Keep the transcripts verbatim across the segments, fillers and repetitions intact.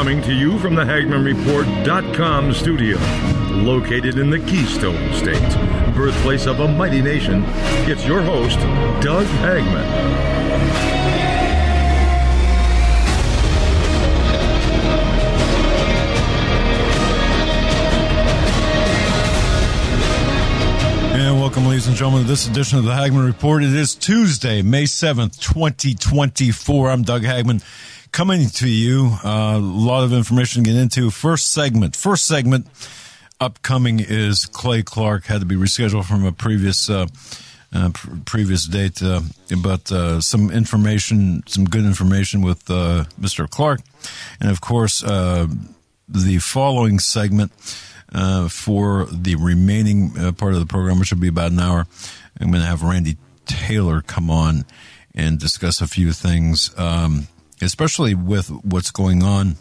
Coming to you from the Hagman Report dot com studio, located in the Keystone State, birthplace of a mighty nation, it's your host, Doug Hagman. And welcome, ladies and gentlemen, to this edition of the Hagman Report. It is Tuesday, May seventh, twenty twenty-four. I'm Doug Hagman, coming to you. Uh, a lot of information to get into. First segment. First segment upcoming is Clay Clark. Had to be rescheduled from a previous uh, uh, pr- previous date. Uh, but uh, some information, some good information with uh, Mister Clark. And, of course, uh, the following segment Uh, for the remaining uh, part of the program, which will be about an hour, I'm going to have Randy Taylor come on and discuss a few things, um, especially with what's going on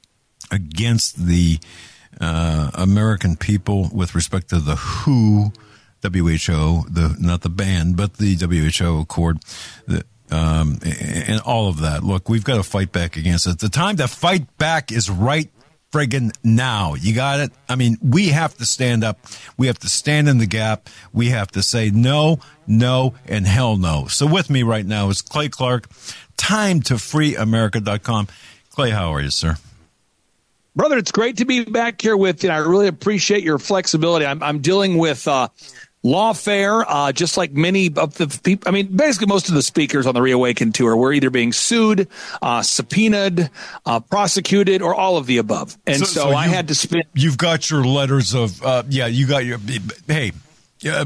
against the uh, American people with respect to the W H O, W H O, the not the band, but the W H O Accord, the, um, and all of that. Look, we've got to fight back against it. The time to fight back is right friggin' now. You got it? I mean, we have to stand up. We have to stand in the gap. We have to say no, no, and hell no. So with me right now is Clay Clark, time to free america dot com. Clay, how are you, sir? Brother, it's great to be back here with you. I really appreciate your flexibility. I'm, I'm dealing with uh, lawfare, uh, just like many of the people. I mean, basically most of the speakers on the Reawaken tour were either being sued, uh, subpoenaed, uh, prosecuted, or all of the above. And so, so, so I had to spend. You've got your letters of, uh, yeah, you got your, hey, uh,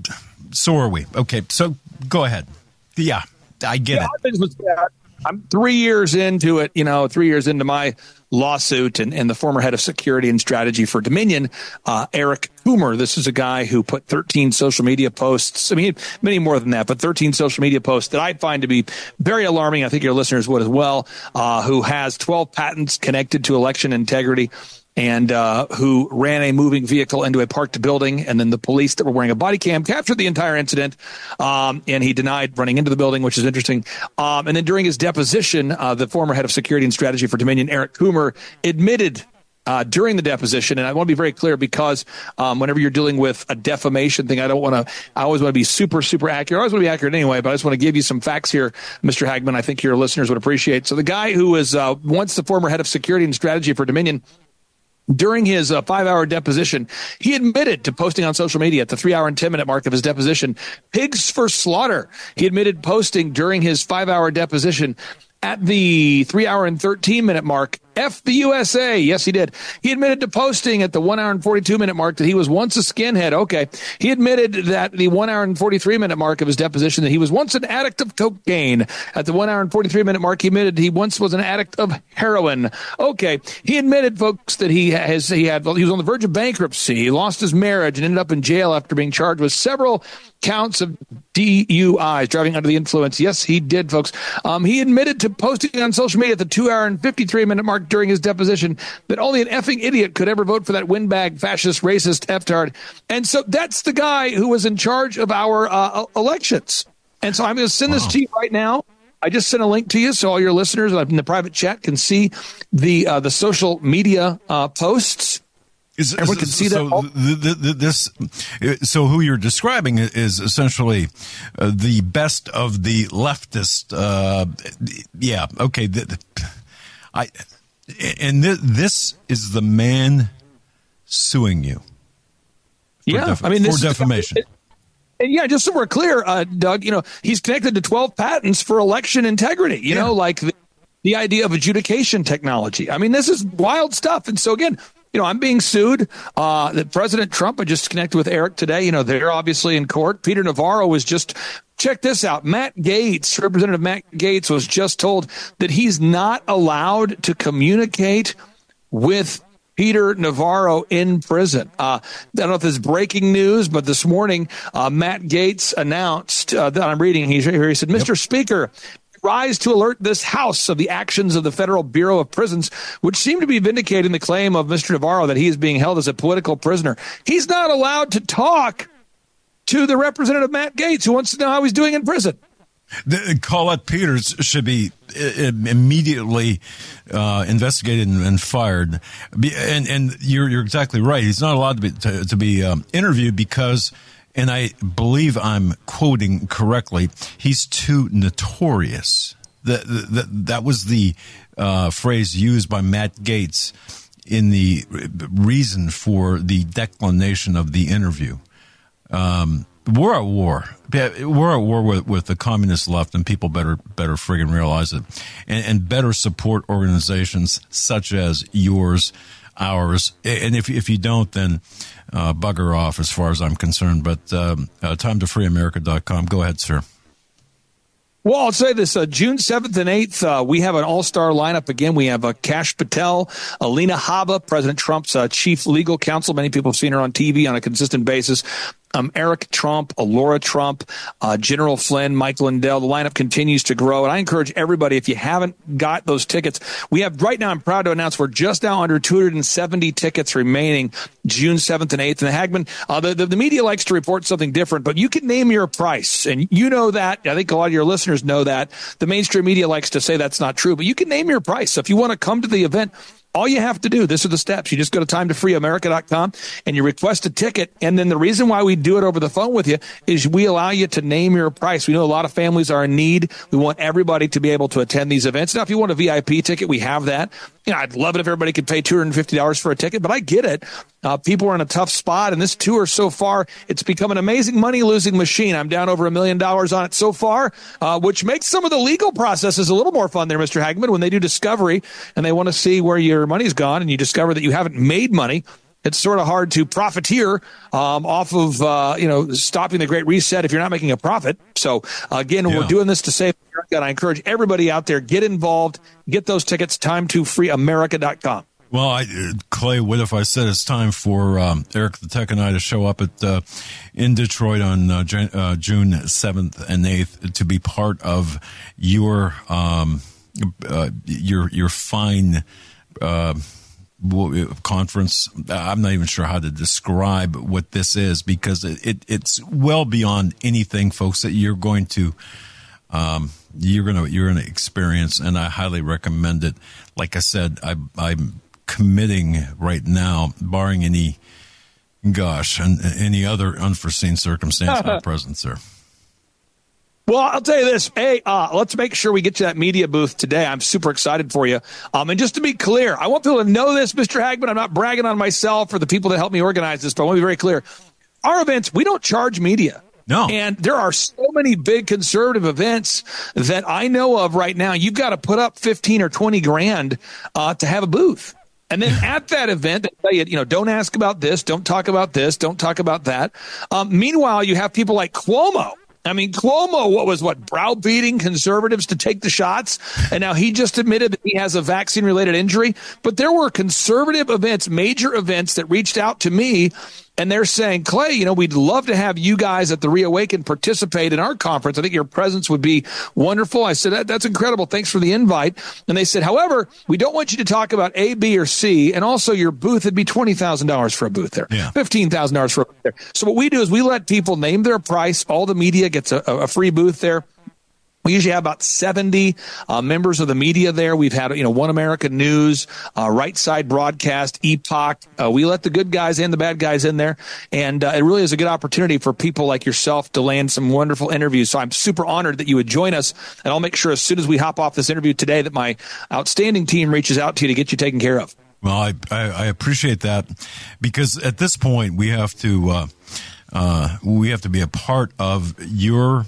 so are we. Okay, so go ahead. Yeah, I get yeah, it. I'm three years into it, you know, three years into my lawsuit, and, and the former head of security and strategy for Dominion, uh, Eric Coomer. This is a guy who put thirteen social media posts. I mean, many more than that, but thirteen social media posts that I find to be very alarming. I think your listeners would as well, uh, who has twelve patents connected to election integrity, and uh, who ran a moving vehicle into a parked building, and then the police that were wearing a body cam captured the entire incident, um, and he denied running into the building, which is interesting. Um, and then during his deposition, uh, the former head of security and strategy for Dominion, Eric Coomer, admitted uh, during the deposition, and I want to be very clear because um, whenever you're dealing with a defamation thing, I don't want to, I always want to be super, super accurate. I always want to be accurate anyway, but I just want to give you some facts here, Mister Hagman, I think your listeners would appreciate. So the guy who was uh, once the former head of security and strategy for Dominion, during his uh, five-hour deposition, he admitted to posting on social media at the three-hour and ten-minute mark of his deposition, pigs for slaughter. He admitted posting during his five-hour deposition at the three-hour and thirteen-minute mark, F the U S A. Yes, he did. He admitted to posting at the one-hour and forty-two-minute mark that he was once a skinhead. Okay. He admitted that the one-hour and forty-three-minute mark of his deposition that he was once an addict of cocaine. At the one-hour and forty-three-minute mark, he admitted he once was an addict of heroin. Okay. He admitted, folks, that he has he had well, he was on the verge of bankruptcy. He lost his marriage and ended up in jail after being charged with several counts of D U Is, driving under the influence. Yes, he did, folks. Um, he admitted to posting on social media at the two-hour and fifty-three-minute mark during his deposition that only an effing idiot could ever vote for that windbag, fascist, racist F-tard. And so that's the guy who was in charge of our uh, elections. And so I'm going to send wow. this to you right now. I just sent a link to you so all your listeners in the private chat can see the uh, the social media uh, posts. Is, Everyone can see so that. The, the, this, so who you're describing is essentially uh, the best of the leftist. Uh, yeah. Okay. The, the, I, and th- this is the man suing you. Yeah. Def- I mean, this for defamation. Is, and yeah, just so we're clear, uh, Doug, you know, he's connected to twelve patents for election integrity, you yeah. know, like the, the idea of adjudication technology. I mean, this is wild stuff. And so again, you know, I'm being sued. Uh, that President Trump, I just connected with Eric today. You know, they're obviously in court. Peter Navarro was just, check this out. Matt Gaetz, Representative Matt Gaetz, was just told that he's not allowed to communicate with Peter Navarro in prison. Uh, I don't know if this is breaking news, but this morning, uh, Matt Gaetz announced uh, that I'm reading here. He said, Mister Yep. Speaker, rise to alert this House of the actions of the Federal Bureau of Prisons, which seem to be vindicating the claim of Mister Navarro that he is being held as a political prisoner. He's not allowed to talk to the Representative Matt Gaetz, who wants to know how he's doing in prison. The, Colette Peters should be immediately uh, investigated and, and fired. And, and you're, you're exactly right. He's not allowed to be, to, to be um, interviewed because, and I believe I'm quoting correctly, he's too notorious. That, that, that was the uh, phrase used by Matt Gaetz in the reason for the declination of the interview. Um, we're at war. We're at war with, with the communist left, and people better better friggin' realize it, and, and better support organizations such as yours, ours. And if if you don't, then uh, bugger off, as far as I'm concerned. But um, uh, time to free america dot com. Go ahead, sir. Well, I'll say this, uh, June seventh and eighth, uh, we have an all-star lineup again. We have uh, Kash Patel, Alina Habba, President Trump's uh, chief legal counsel. Many people have seen her on T V on a consistent basis. Um, Eric Trump, Laura Trump, uh, General Flynn, Mike Lindell. The lineup continues to grow. And I encourage everybody, if you haven't got those tickets, we have right now, I'm proud to announce we're just now under two hundred seventy tickets remaining June seventh and eighth. And the Hagmann, uh, the, the, the media likes to report something different, but you can name your price. And you know that. I think a lot of your listeners know that. The mainstream media likes to say that's not true, but you can name your price. So if you want to come to the event, all you have to do, this are the steps. You just go to time to free america dot com and you request a ticket. And then the reason why we do it over the phone with you is we allow you to name your price. We know a lot of families are in need. We want everybody to be able to attend these events. Now, if you want a V I P ticket, we have that. You know, I'd love it if everybody could pay two hundred fifty dollars for a ticket, but I get it. Uh, people are in a tough spot, and this tour so far, it's become an amazing money-losing machine. I'm down over a million dollars on it so far, uh, which makes some of the legal processes a little more fun there, Mister Hagmann, when they do discovery and they want to see where your money's gone and you discover that you haven't made money. It's sort of hard to profiteer um, off of, uh, you know, stopping the Great Reset if you're not making a profit. So, uh, again, yeah. We're doing this to save America, and I encourage everybody out there, get involved, get those tickets, time to free america dot com. Well, I, Clay, what if I said it's time for um, Eric the Tech and I to show up at uh, in Detroit on uh, Jan- uh, June seventh and eighth to be part of your um, uh, your your fine uh, conference. I'm not even sure how to describe what this is because it, it it's well beyond anything, folks, that you're going to um, you're gonna you're gonna experience, and I highly recommend it. Like I said, I I'm committing right now, barring any, gosh, and any other unforeseen circumstance not present, sir. Well, I'll tell you this. Hey, uh, let's make sure we get to that media booth today. I'm super excited for you. Um, and just to be clear, I want people to know this, Mister Hagmann. I'm not bragging on myself or the people that helped me organize this, but I want to be very clear. Our events, we don't charge media. No. And there are so many big conservative events that I know of right now. You've got to put up fifteen or twenty grand uh, to have a booth. And then at that event, they tell you, you know, don't ask about this, don't talk about this, don't talk about that. Um, meanwhile, you have people like Cuomo. I mean, Cuomo, what was what, browbeating conservatives to take the shots? And now he just admitted that he has a vaccine-related injury. But there were conservative events, major events that reached out to me, and they're saying, Clay, you know, we'd love to have you guys at the Reawaken participate in our conference. I think your presence would be wonderful. I said, that, that's incredible. Thanks for the invite. And they said, however, we don't want you to talk about A, B, or C. And also your booth would be twenty thousand dollars for a booth there, yeah. fifteen thousand dollars for a booth there. So what we do is we let people name their price. All the media gets a, a free booth there. We usually have about seventy uh, members of the media there. We've had, you know, One America News, uh, Right Side Broadcast, Epoch. Uh, we let the good guys and the bad guys in there. And uh, it really is a good opportunity for people like yourself to land some wonderful interviews. So I'm super honored that you would join us. And I'll make sure as soon as we hop off this interview today that my outstanding team reaches out to you to get you taken care of. Well, I, I, I appreciate that because at this point we have to uh, uh, we have to be a part of your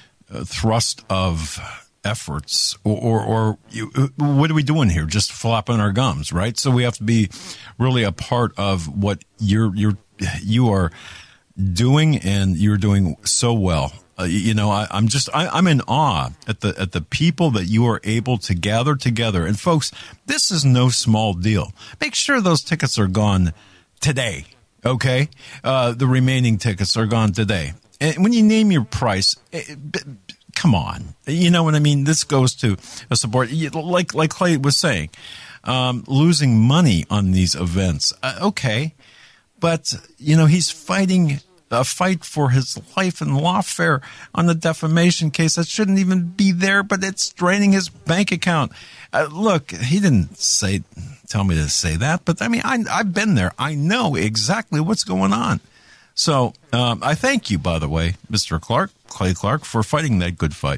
thrust of efforts, or, or, or you, what are we doing here? Just flopping our gums, right? So we have to be really a part of what you're you're you are doing, and you're doing so well. Uh, you know, I, I'm just I, I'm in awe at the at the people that you are able to gather together. And folks, this is no small deal. Make sure those tickets are gone today. Okay, uh, the remaining tickets are gone today. And when you name your price, it, come on, you know what I mean? This goes to a support, like like Clay was saying, um, losing money on these events. Uh, okay, but you know he's fighting a fight for his life in lawfare on the defamation case that shouldn't even be there, but it's draining his bank account. Uh, look, he didn't say tell me to say that, but I mean, I, I've been there. I know exactly what's going on. So um, I thank you, by the way, Mister Clark, Clay Clark, for fighting that good fight.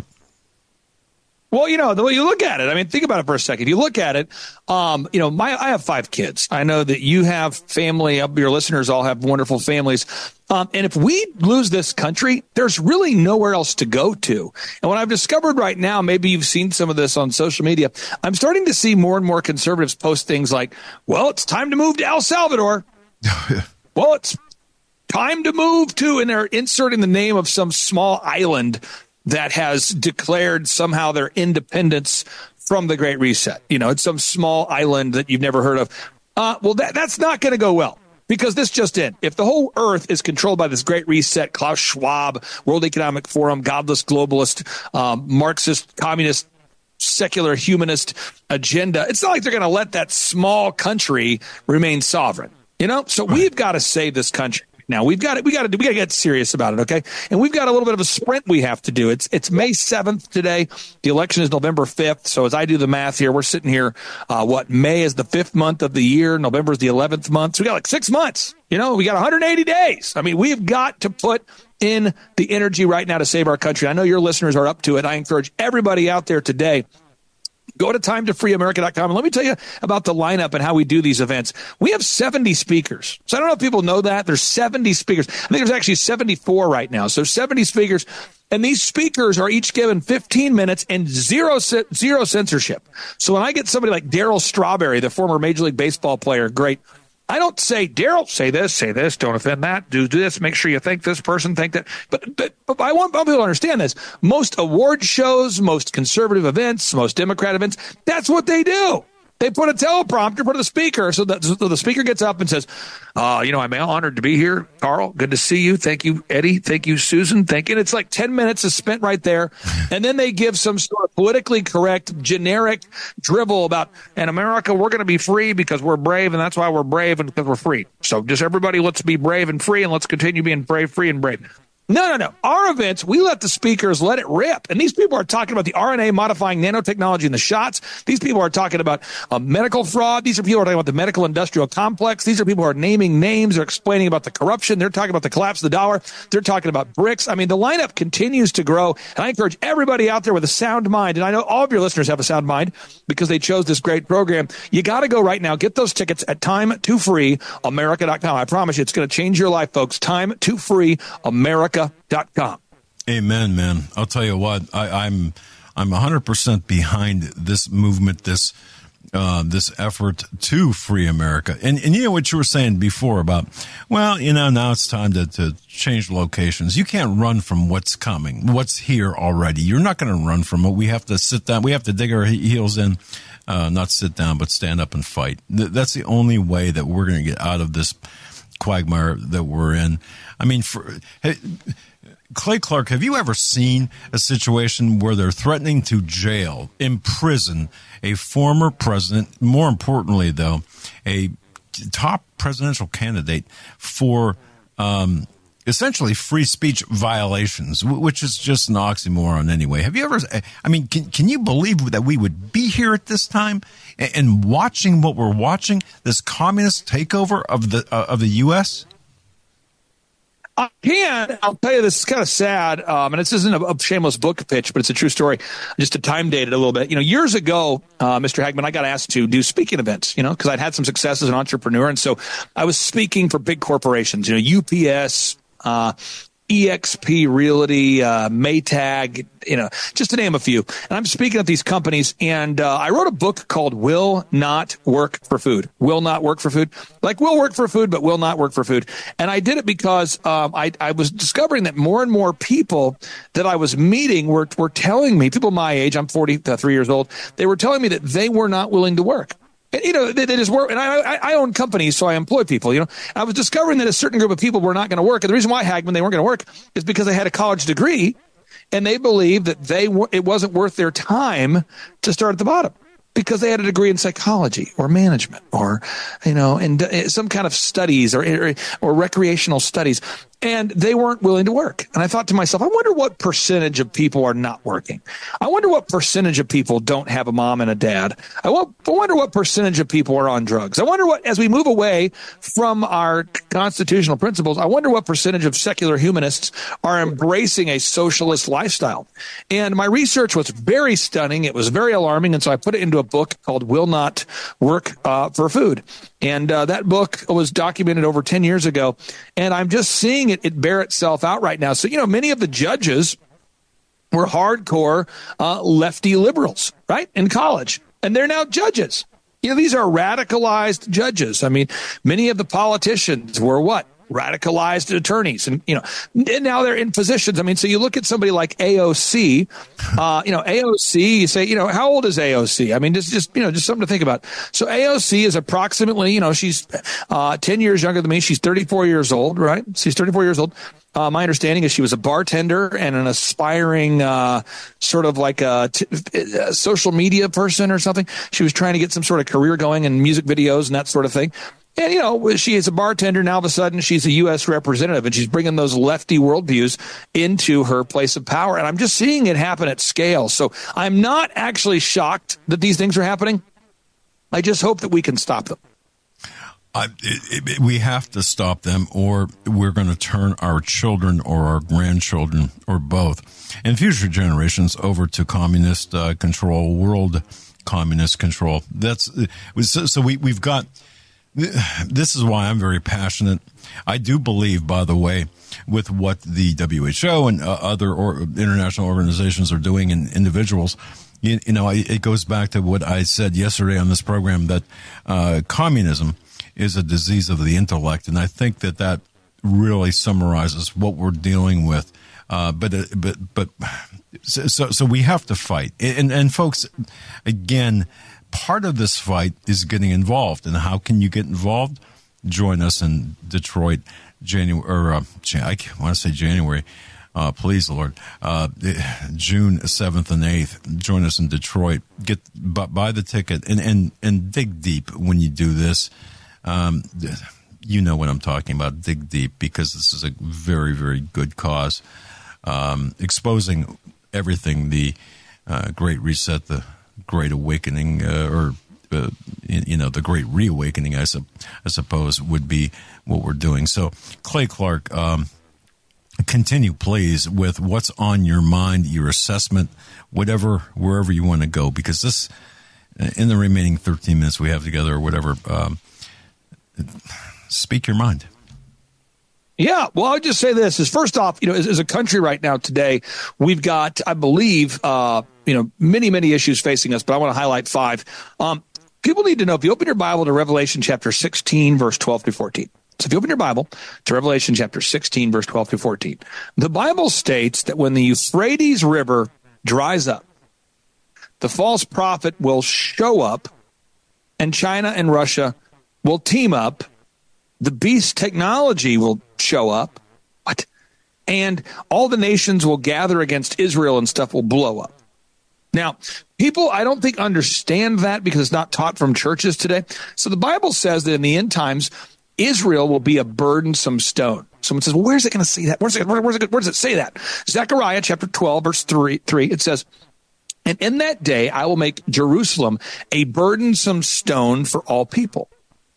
Well, you know, the way you look at it, I mean, think about it for a second. You look at it, um, you know, my I have five kids. I know that you have family. Your listeners all have wonderful families. Um, and if we lose this country, there's really nowhere else to go to. And what I've discovered right now, maybe you've seen some of this on social media, I'm starting to see more and more conservatives post things like, well, it's time to move to El Salvador. Well, it's time to move to, and they're inserting the name of some small island that has declared somehow their independence from the Great Reset. You know, it's some small island that you've never heard of. Uh, well, that, that's not going to go well, because this just in. If the whole earth is controlled by this Great Reset, Klaus Schwab, World Economic Forum, godless globalist, um, Marxist, communist, secular humanist agenda, it's not like they're going to let that small country remain sovereign. You know, so we've got to save this country. Now we've got to, we got to, we got to get serious about it. Okay. And we've got a little bit of a sprint we have to do. It's, it's May seventh today. The election is November fifth. So as I do the math here, we're sitting here, uh, what, May is the fifth month of the year. November is the eleventh month. So we got like six months, you know, we got one hundred eighty days. I mean, we've got to put in the energy right now to save our country. I know your listeners are up to it. I encourage everybody out there today, go to time to free america dot com and let me tell you about the lineup and how we do these events. We have seventy speakers. So I don't know if people know that. There's seventy speakers. I think there's actually seventy-four right now. So seventy speakers. And these speakers are each given fifteen minutes and zero zero censorship. So when I get somebody like Darryl Strawberry, the former Major League Baseball player, great, I don't say, Darryl, say this, say this, don't offend that, do this, make sure you thank this person, thank that. But, but, but I want people to understand this. Most award shows, most conservative events, most Democrat events, that's what they do. They put a teleprompter for the speaker. So, that, so the speaker gets up and says, uh, you know, I'm honored to be here. Carl, good to see you. Thank you, Eddie. Thank you, Susan. Thank you. And it's like ten minutes is spent right there. And then they give some sort of politically correct, generic drivel about, in America, we're going to be free because we're brave. And that's why we're brave, and because we're free. So just everybody, let's be brave and free, and let's continue being brave, free, and brave. No, no, no. Our events, we let the speakers let it rip. And these people are talking about the R N A modifying nanotechnology in the shots. These people are talking about uh, medical fraud. These are people who are talking about the medical industrial complex. These are people who are naming names. They're explaining about the corruption. They're talking about the collapse of the dollar. They're talking about BRICS. I mean, the lineup continues to grow. And I encourage everybody out there with a sound mind, and I know all of your listeners have a sound mind because they chose this great program. You got to go right now. Get those tickets at time to free america dot com. I promise you, it's going to change your life, folks. time to free america dot com. Amen, man. I'll tell you what, I, I'm I'm one hundred percent behind this movement, this uh, this effort to free America. And and you know what you were saying before about, well, you know, now it's time to, to change locations. You can't run from what's coming, what's here already. You're not going to run from it. We have to sit down. We have to dig our heels in, uh, not sit down, but stand up and fight. Th- that's the only way that we're going to get out of this quagmire that we're in. I mean, for hey, Clay Clark, have you ever seen a situation where they're threatening to jail, imprison a former president, more importantly, though, a top presidential candidate for um, essentially free speech violations, which is just an oxymoron anyway? Have you ever, I mean, can, can you believe that we would be here at this time and, and watching what we're watching, this communist takeover of the uh, of the U S? I can. I'll tell you, this is kind of sad, um, and this isn't a, a shameless book pitch, but it's a true story. Just to time date it a little bit. You know, years ago, uh, Mister Hagman, I got asked to do speaking events, you know, because I'd had some success as an entrepreneur. And so I was speaking for big corporations, you know, U P S, uh, E X P Realty, uh, Maytag, you know, just to name a few. And I'm speaking at these companies, and uh, I wrote a book called Will Not Work for Food. Will Not Work for Food. Like, will work for food, but will not work for food. And I did it because um, I, I was discovering that more and more people that I was meeting were, were telling me, people my age, I'm forty-three years old, they were telling me that they were not willing to work. And, you know, they, they just work. And I, I own companies, so I employ people, you know. I was discovering that a certain group of people were not going to work. And the reason why, Hagman, they weren't going to work is because they had a college degree and they believed that they were, it wasn't worth their time to start at the bottom because they had a degree in psychology or management or, you know, and some kind of studies or, or, or recreational studies. and they weren't willing to work. And I thought to myself, I wonder what percentage of people are not working. I wonder what percentage of people don't have a mom and a dad. I wonder what percentage of people are on drugs. I wonder what, as we move away from our constitutional principles, I wonder what percentage of secular humanists are embracing a socialist lifestyle. And my research was very stunning. It was very alarming. And so I put it into a book called Will Not Work uh, for Food. And uh, that book was documented over ten years ago. And I'm just seeing it, it bear itself out right now. So, you know, many of the judges were hardcore uh, lefty liberals, right, in college. And they're now judges. You know, these are radicalized judges. I mean, many of the politicians were what? Radicalized attorneys, and you know, and now they're in positions. I mean, so you look at somebody like A O C, uh, you know, A O C. You say, you know, how old is A O C? I mean, just, just you know, just something to think about. So A O C is approximately, you know, she's uh, ten years younger than me. She's thirty-four years old, right? She's thirty-four years old. Uh, my understanding is she was a bartender and an aspiring, uh, sort of like a, t- a social media person or something. She was trying to get some sort of career going in music videos and that sort of thing. And, you know, she is a bartender. Now, all of a sudden, she's a U S representative, and she's bringing those lefty worldviews into her place of power. And I'm just seeing it happen at scale. So I'm not actually shocked that these things are happening. I just hope that we can stop them. Uh, it, it, we have to stop them, or we're going to turn our children or our grandchildren or both and future generations over to communist uh, control, world communist control. That's so, so we, we've got. This is why I'm very passionate. I do believe, by the way, with what the W H O and uh, other or international organizations are doing and individuals, you, you know, it goes back to what I said yesterday on this program, that uh, communism is a disease of the intellect. And I think that that really summarizes what we're dealing with. Uh, but, uh, but, but, so, so we have to fight. And, and folks, again, part of this fight is getting involved. And how can you get involved? Join us in Detroit, January, or uh, I want to say January. Uh, please, Lord, uh, June seventh and eighth. Join us in Detroit. Get buy the ticket and and and dig deep when you do this. Um, you know what I'm talking about. Dig deep, because this is a very, very good cause. Um, exposing everything, the uh, Great Reset, the Great Awakening, uh, or uh, you know, the Great Reawakening, I, su- I suppose, would be what we're doing. So, Clay Clark, um, continue, please, with what's on your mind, your assessment, whatever, wherever you want to go, because this, in the remaining thirteen minutes we have together, or whatever, um, speak your mind. Yeah, well, I'll just say this is first off, you know, as, as a country right now today, we've got, I believe, uh, you know, many, many issues facing us, but I want to highlight five. Um, people need to know, if you open your Bible to Revelation chapter sixteen, verse twelve through fourteen. So if you open your Bible to Revelation chapter sixteen, verse twelve through fourteen, the Bible states that when the Euphrates River dries up, the false prophet will show up, and China and Russia will team up. The beast technology will show up. What? And all the nations will gather against Israel and stuff will blow up. Now, people, I don't think, understand that because it's not taught from churches today. So the Bible says that in the end times, Israel will be a burdensome stone. Someone says, well, where's it going to say that? Where's it, where, where's it, where does it say that? Zechariah chapter twelve, verse three, three, it says, and in that day I will make Jerusalem a burdensome stone for all people.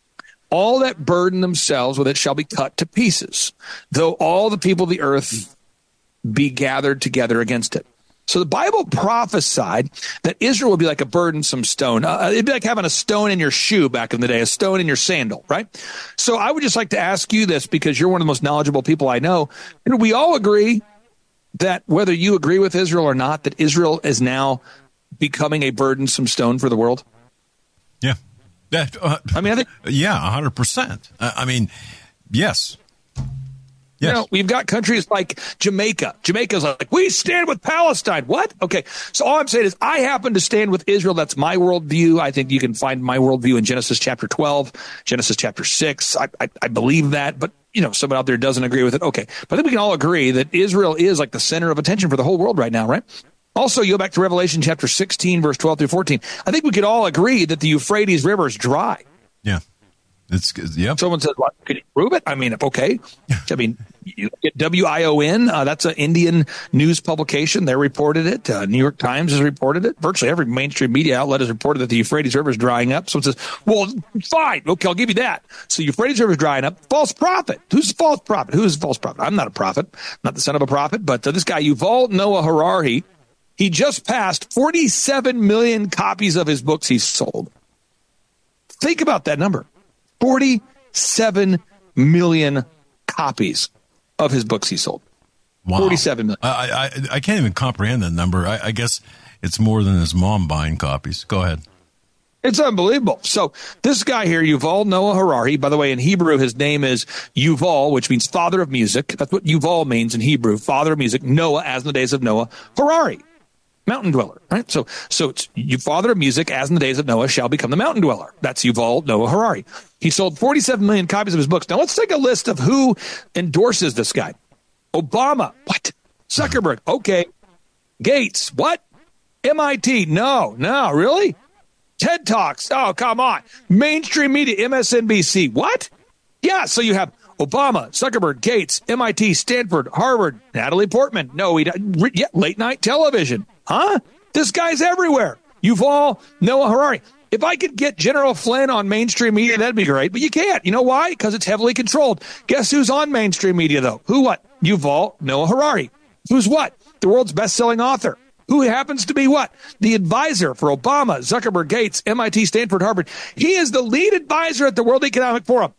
All that burden themselves with it shall be cut to pieces, though all the people of the earth be gathered together against it. So the Bible prophesied that Israel would be like a burdensome stone. Uh, it'd be like having a stone in your shoe back in the day, a stone in your sandal, right? So I would just like to ask you this, because you're one of the most knowledgeable people I know. And we all agree that whether you agree with Israel or not, that Israel is now becoming a burdensome stone for the world. Yeah. That, uh, I mean, I think, yeah, one hundred percent. I mean, yes. Yes. You know, we've got countries like Jamaica. Jamaica's like, we stand with Palestine. What? Okay. So all I'm saying is I happen to stand with Israel. That's my worldview. I think you can find my worldview in Genesis chapter twelve, Genesis chapter six. I, I, I believe that, but you know, someone out there doesn't agree with it. Okay. But I think we can all agree that Israel is like the center of attention for the whole world right now, right? Also, you go back to Revelation chapter sixteen, verse twelve through fourteen. I think we could all agree that the Euphrates River is dry. Yeah. It's, yeah. Someone said, well, could you prove it? I mean, okay. I mean, You get W I O N, uh, that's an Indian news publication. They reported it. Uh, New York Times has reported it. Virtually every mainstream media outlet has reported that the Euphrates River is drying up. So it says, well, fine. Okay, I'll give you that. So Euphrates River is drying up. False prophet. Who's the false prophet? Who is the false prophet? I'm not a prophet. I'm not the son of a prophet. But uh, this guy, Yuval Noah Harari, he just passed forty-seven million copies of his books he's sold. Think about that number. forty-seven million copies of his books he sold. Wow. forty-seven million. I, I, I can't even comprehend that number. I, I guess it's more than his mom buying copies. Go ahead. It's unbelievable. So this guy here, Yuval Noah Harari, by the way, in Hebrew, his name is Yuval, which means father of music. That's what Yuval means in Hebrew, father of music. Noah, as in the days of Noah. Harari, mountain dweller, right? So, so it's you father of music, as in the days of Noah, shall become the mountain dweller. That's Yuval Noah Harari. He sold forty-seven million copies of his books. Now let's take a list of who endorses this guy. Obama, what? Zuckerberg, okay. Gates, what? M I T, no, no, really? TED Talks, oh, come on. Mainstream media, M S N B C, what? Yeah, so you have Obama, Zuckerberg, Gates, M I T, Stanford, Harvard, Natalie Portman. No, he yeah, late night television. Huh? This guy's everywhere. Yuval Noah Harari. If I could get General Flynn on mainstream media, that'd be great. But you can't. You know why? Because it's heavily controlled. Guess who's on mainstream media, though? Who what? Yuval Noah Harari. Who's what? The world's best-selling author. Who happens to be what? The advisor for Obama, Zuckerberg, Gates, M I T, Stanford, Harvard. He is the lead advisor at the World Economic Forum.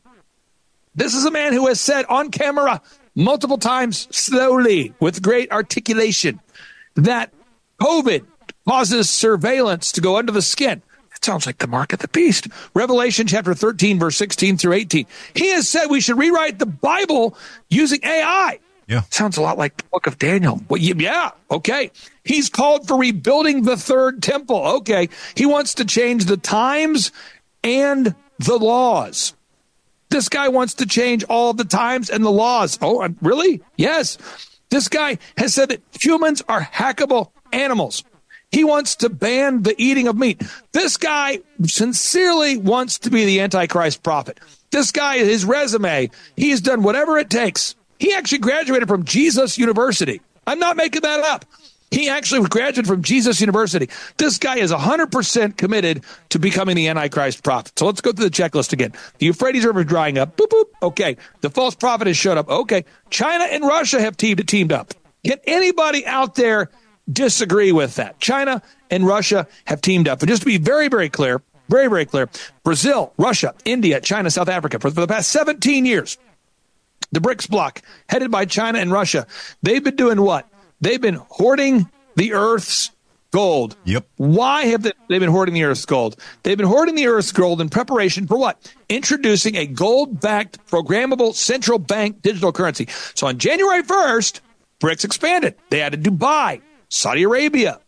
This is a man who has said on camera multiple times, slowly, with great articulation, that COVID causes surveillance to go under the skin. It sounds like the mark of the beast. Revelation chapter thirteen, verse sixteen through eighteen. He has said we should rewrite the Bible using A I. Yeah. Sounds a lot like the book of Daniel. Well, yeah, okay. He's called for rebuilding the third temple. Okay. He wants to change the times and the laws. This guy wants to change all the times and the laws. Oh, really? Yes. This guy has said that humans are hackable animals. He wants to ban the eating of meat. This guy sincerely wants to be the Antichrist prophet. This guy, his resume, he has done whatever it takes. He actually graduated from Jesus University. I'm not making that up. He actually graduated from Jesus University. This guy is one hundred percent committed to becoming the Antichrist prophet. So let's go through the checklist again. The Euphrates River is drying up. Boop, boop. Okay. The false prophet has showed up. Okay. China and Russia have teamed, teamed up. Can anybody out there disagree with that? China and Russia have teamed up. And just to be very, very clear, very, very clear, Brazil, Russia, India, China, South Africa, for, for the past seventeen years, the BRICS bloc, headed by China and Russia, they've been doing what? They've been hoarding the Earth's gold. Yep. Why have they they've been hoarding the Earth's gold? They've been hoarding the Earth's gold in preparation for what? Introducing a gold-backed, programmable central bank digital currency. So on January first, BRICS expanded. They added Dubai, Saudi Arabia,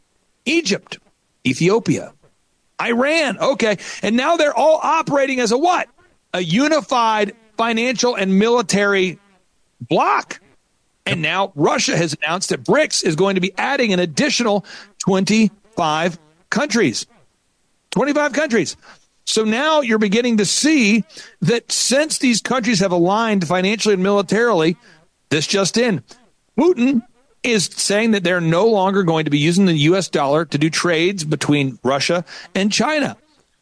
Egypt, Ethiopia, Iran. Okay. And now they're all operating as a what? A unified financial and military bloc. And now Russia has announced that BRICS is going to be adding an additional twenty-five countries. twenty-five countries. So now you're beginning to see that since these countries have aligned financially and militarily, this just in, Putin is saying that they're no longer going to be using the U S dollar to do trades between Russia and China.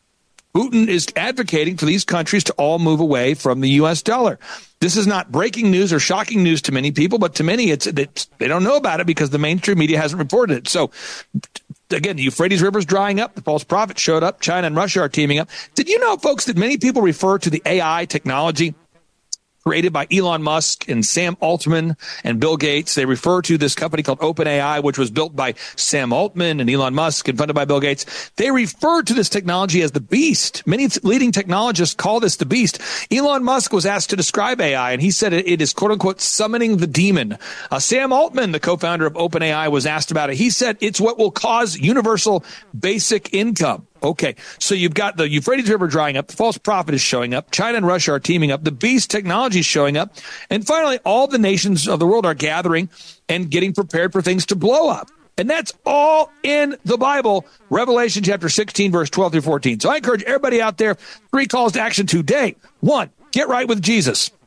Putin is advocating for these countries to all move away from the U S dollar. This is not breaking news or shocking news to many people, but to many, it's, it's they don't know about it because the mainstream media hasn't reported it. So, again, the Euphrates River is drying up. The false prophet showed up. China and Russia are teaming up. Did you know, folks, that many people refer to the A I technology created by Elon Musk and Sam Altman and Bill Gates? They refer to this company called OpenAI, which was built by Sam Altman and Elon Musk and funded by Bill Gates. They refer to this technology as the beast. Many leading technologists call this the beast. Elon Musk was asked to describe A I, and he said it is, quote unquote, summoning the demon. Uh, Sam Altman, the co-founder of OpenAI, was asked about it. He said it's what will cause universal basic income. Okay, so you've got the Euphrates River drying up, the false prophet is showing up, China and Russia are teaming up, the beast technology is showing up, and finally, all the nations of the world are gathering and getting prepared for things to blow up. And that's all in the Bible, Revelation chapter sixteen, verse twelve through fourteen. So I encourage everybody out there, three calls to action today. One, get right with Jesus.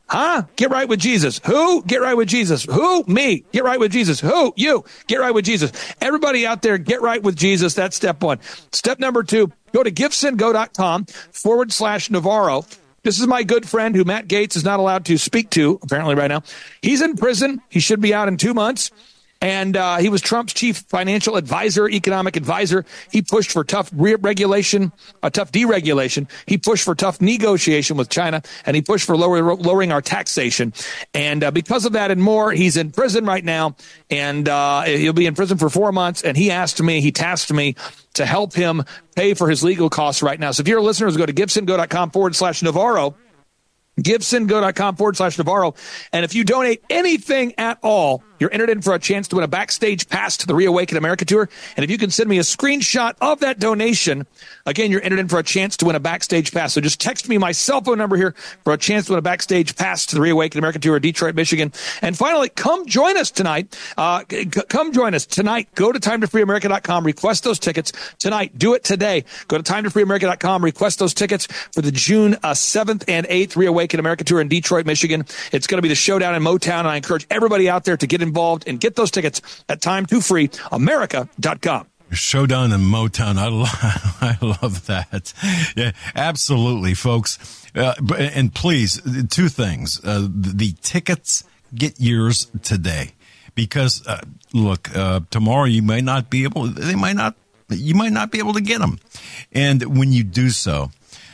Huh? Get right with Jesus. Who? Get right with Jesus. Who? Me. Get right with Jesus. Who? You. Get right with Jesus. Everybody out there, get right with Jesus. That's step one. Step number two, go to givesendgo.com forward slash Navarro. This is my good friend who Matt Gaetz is not allowed to speak to, apparently right now. He's in prison. He should be out in two months. And uh, he was Trump's chief financial advisor, economic advisor. He pushed for tough re- regulation, a tough deregulation. He pushed for tough negotiation with China, and he pushed for lower, lowering our taxation. And uh, because of that and more, he's in prison right now, and uh, he'll be in prison for four months. And he asked me, he tasked me to help him pay for his legal costs right now. So if you're a listener, go to givesendgo.com forward slash Navarro. givesendgo.com forward slash Navarro. And if you donate anything at all, you're entered in for a chance to win a backstage pass to the Reawaken America Tour. And if you can send me a screenshot of that donation, again, you're entered in for a chance to win a backstage pass. So just text me my cell phone number here for a chance to win a backstage pass to the Reawaken America Tour in Detroit, Michigan. And finally, come join us tonight. Uh, c- come join us tonight. Go to time to free america dot com. Request those tickets tonight. Do it today. Go to time to free america dot com. Request those tickets for the June uh, seventh and eighth Reawaken America Tour in Detroit, Michigan. It's going to be the showdown in Motown. And I encourage everybody out there to get involved and get those tickets at time to free america dot com. Showdown in Motown. I love, I love that. Yeah, absolutely, folks. Uh, and please, two things. Uh, the tickets, get yours today. Because, uh, look, uh, tomorrow you might not be able, they might not, you might not be able to get them. And when you do so,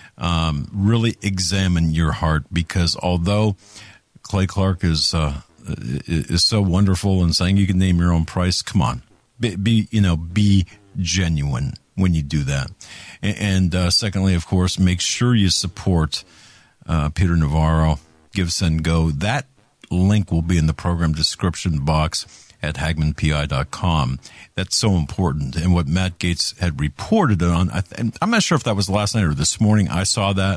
um, really examine your heart, because although Clay Clark is, uh, is so wonderful and saying you can name your own price, come on, be, be you know, be genuine when you do that. And, and uh, secondly, of course, make sure you support uh, Peter Navarro, Give, Send, Go. That link will be in the program description box at hagman p i dot com. That's so important. And what Matt Gaetz had reported on, I th- I'm not sure if that was last night or this morning, I saw that.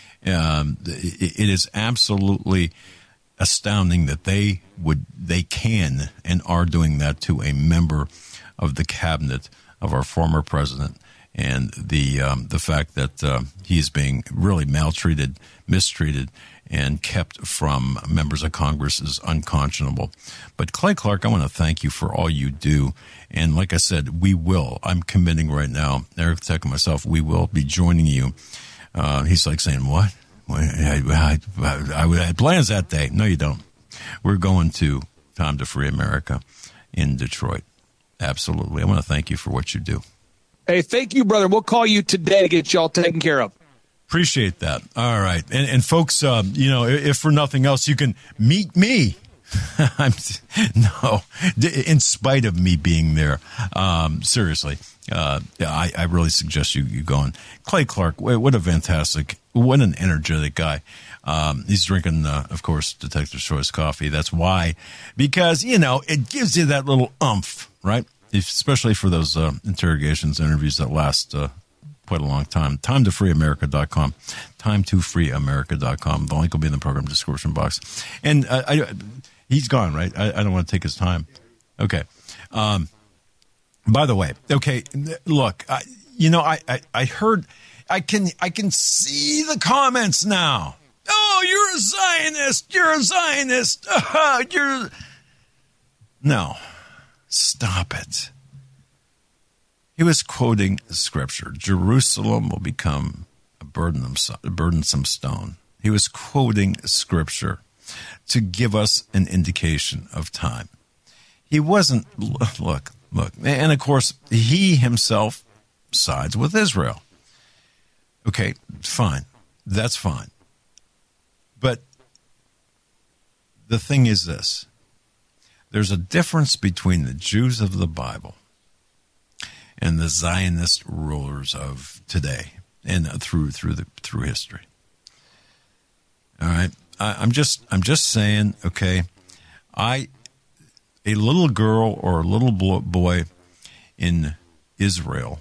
Um, it, it is absolutely astounding that they would, they can and are doing that to a member of the cabinet of our former president, and the um, the fact that uh, he is being really maltreated, mistreated, and kept from members of Congress is unconscionable. But Clay Clark, I want to thank you for all you do, and like I said, we will. I'm committing right now, Eric Tech and myself, we will be joining you. Uh, he's like saying, "What? I, I, I, I had plans that day." No, you don't. We're going to Time to Free America in Detroit. Absolutely. I want to thank you for what you do. Hey, thank you, brother. We'll call you today to get y'all taken care of. Appreciate that. All right. And, and folks, uh, you know, if for nothing else, you can meet me. I'm, no, in spite of me being there. Um, seriously. Uh, I, I really suggest you, you going. Clay Clark, what a fantastic, what an energetic guy. Um, he's drinking, uh, of course, Detector's Choice coffee. That's why, because, you know, it gives you that little umph, right? If, especially for those uh, interrogations, interviews that last uh, quite a long time. time to free america dot com. time to free america dot com. The link will be in the program description box. And uh, I, he's gone, right? I, I don't want to take his time. Okay. Um, by the way, okay, look, I, you know, I, I, I heard, I can, I can see the comments now. Oh, you're a Zionist. You're a Zionist. Uh, you're no, stop it. He was quoting scripture. Jerusalem will become a burdensome, a burdensome stone. He was quoting scripture to give us an indication of time. He wasn't, look, look, and of course, he himself sides with Israel. Okay, fine. That's fine. But the thing is this. There's a difference between the Jews of the Bible and the Zionist rulers of today and through through the through history. All right, I, I'm just I'm just saying. Okay, I a little girl or a little boy in Israel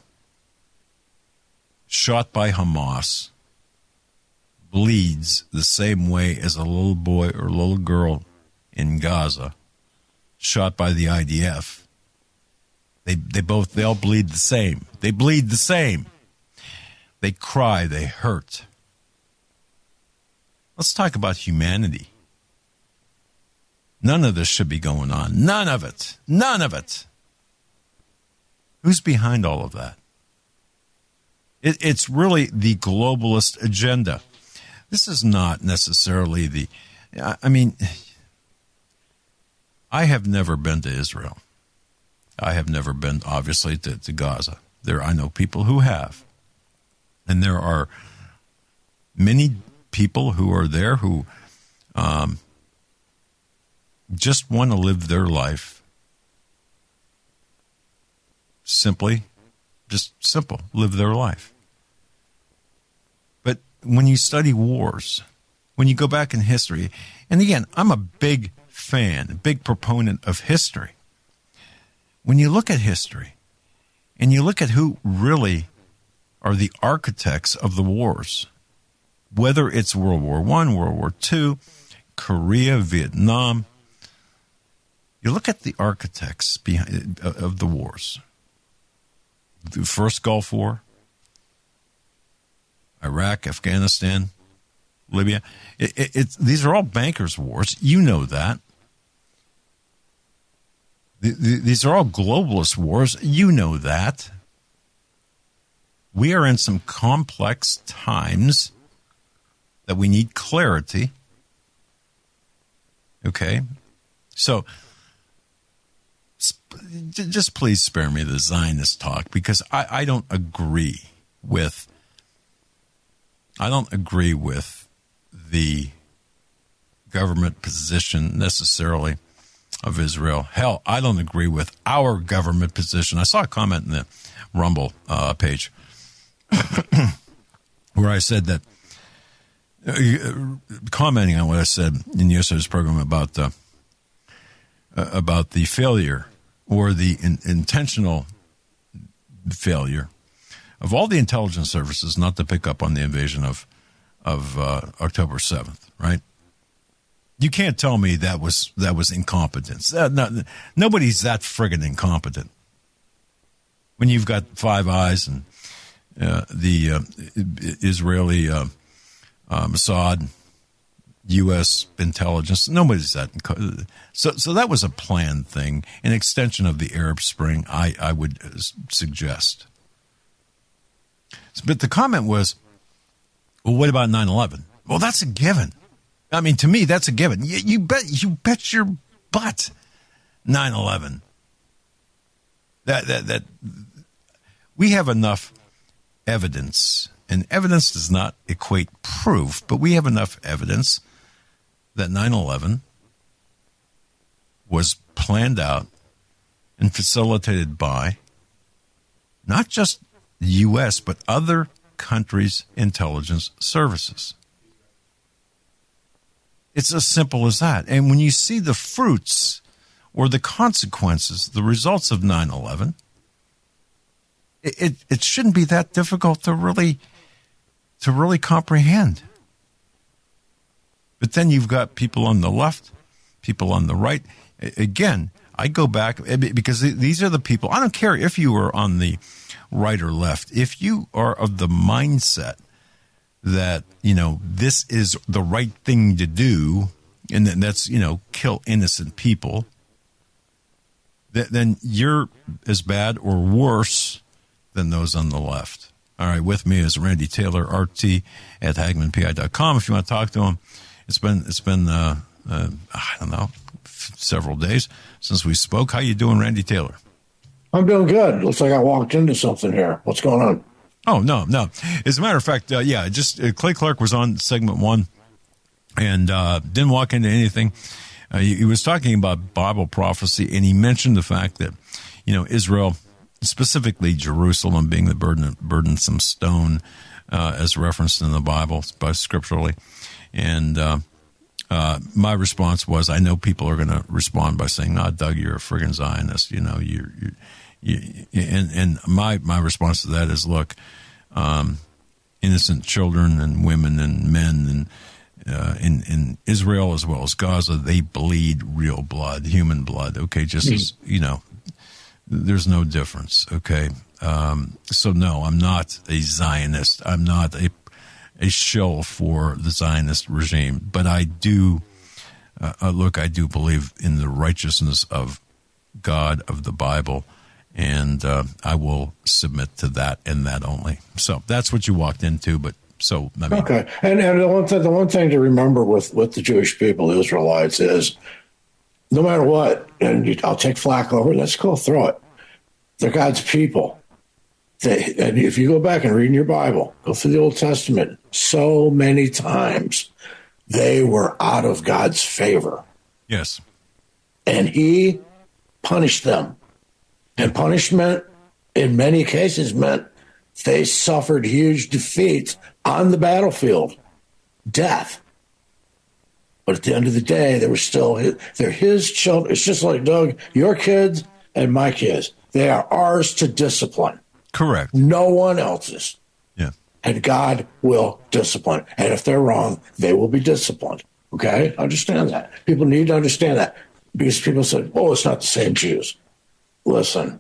shot by Hamas bleeds the same way as a little boy or little girl in Gaza shot by the I D F. They they both they all bleed the same. They bleed the same. They cry, they hurt. Let's talk about humanity None of this should be going on. None of it. None of it. Who's behind all of that? It, it's really the globalist agenda. This is not necessarily the, I mean, I have never been to Israel. I have never been, obviously, to, to Gaza. There, I know people who have. And there are many people who are there who um, just want to live their life simply, just simple, live their life. But when you study wars, when you go back in history, and again, I'm a big fan, a big proponent of history. When you look at history and you look at who really are the architects of the wars, whether it's World War One, World War Two, Korea, Vietnam, you look at the architects behind, uh, of the wars. The first Gulf War, Iraq, Afghanistan, Libya. It, it, it's, these are all bankers' wars. You know that. The, the, these are all globalist wars. You know that. We are in some complex times that we need clarity. Okay? So, sp- just please spare me the Zionist talk, because I, I don't agree with, I don't agree with the government position necessarily of Israel. Hell, I don't agree with our government position. I saw a comment in the Rumble uh, page where I said that, uh, commenting on what I said in yesterday's program about uh, uh, about the failure or the in, intentional failure of all the intelligence services not to pick up on the invasion of of uh, October seventh, right? You can't tell me that was that was incompetence. Uh, no, nobody's that friggin' incompetent. When you've got Five Eyes and uh, the uh, Israeli uh, uh, Mossad, U S intelligence, nobody's that. Inco- so, so that was a planned thing, an extension of the Arab Spring. I, I would suggest. But the comment was, well, what about nine eleven? Well, that's a given. I mean, to me, that's a given. You, you bet, you bet your butt, nine eleven. That that that we have enough evidence, and evidence does not equate proof, but we have enough evidence that nine eleven was planned out and facilitated by not just the U S, but other countries' intelligence services. It's as simple as that. And when you see the fruits or the consequences, the results of nine eleven, it, it, it shouldn't be that difficult to really to really comprehend. But then you've got people on the left, people on the right. Again, I go back because these are the people. I don't care if you are on the right or left. If you are of the mindset that, you know, this is the right thing to do, and then that's, you know, kill innocent people, th- then you're as bad or worse than those on the left. All right, with me is Randy Taylor, R T at Hagman P I dot com. If you want to talk to him, it's been it's been uh, uh, I don't know, f- several days since we spoke. How you doing, Randy Taylor? I'm doing good. Looks like I walked into something here. What's going on? Oh, no, no. As a matter of fact, uh, yeah, just uh, Clay Clark was on segment one and uh, didn't walk into anything. Uh, he, he was talking about Bible prophecy, and he mentioned the fact that, you know, Israel, specifically Jerusalem, being the burden, burdensome stone, uh, as referenced in the Bible, by scripturally. And uh, uh, my response was, I know people are going to respond by saying, "Nah, Doug, you're a friggin' Zionist. You know, you're." you're You, and and my, my response to that is, look, um, innocent children and women and men and uh, in in Israel as well as Gaza, they bleed real blood, human blood. Okay, just as, you know, there's no difference. Okay, um, so no, I'm not a Zionist. I'm not a a shill for the Zionist regime, but I do uh, uh, look, I do believe in the righteousness of God, of the Bible, and uh, I will submit to that and that only. So that's what you walked into. But so I mean, okay, and and the one thing, the one thing to remember with with the Jewish people, the Israelites, is no matter what, and you, I'll take flack over. Let's go throw it. They're God's people. They, and if you go back and read in your Bible, go through the Old Testament, so many times they were out of God's favor. Yes, and He punished them. And punishment, in many cases, meant they suffered huge defeats on the battlefield, death. But at the end of the day, they were still his, they're His children. It's just like, Doug, your kids and my kids. They are ours to discipline. Correct. No one else's. Yeah. And God will discipline. And if they're wrong, they will be disciplined. Okay? Understand that. People need to understand that. Because people say, oh, it's not the same Jews. Listen.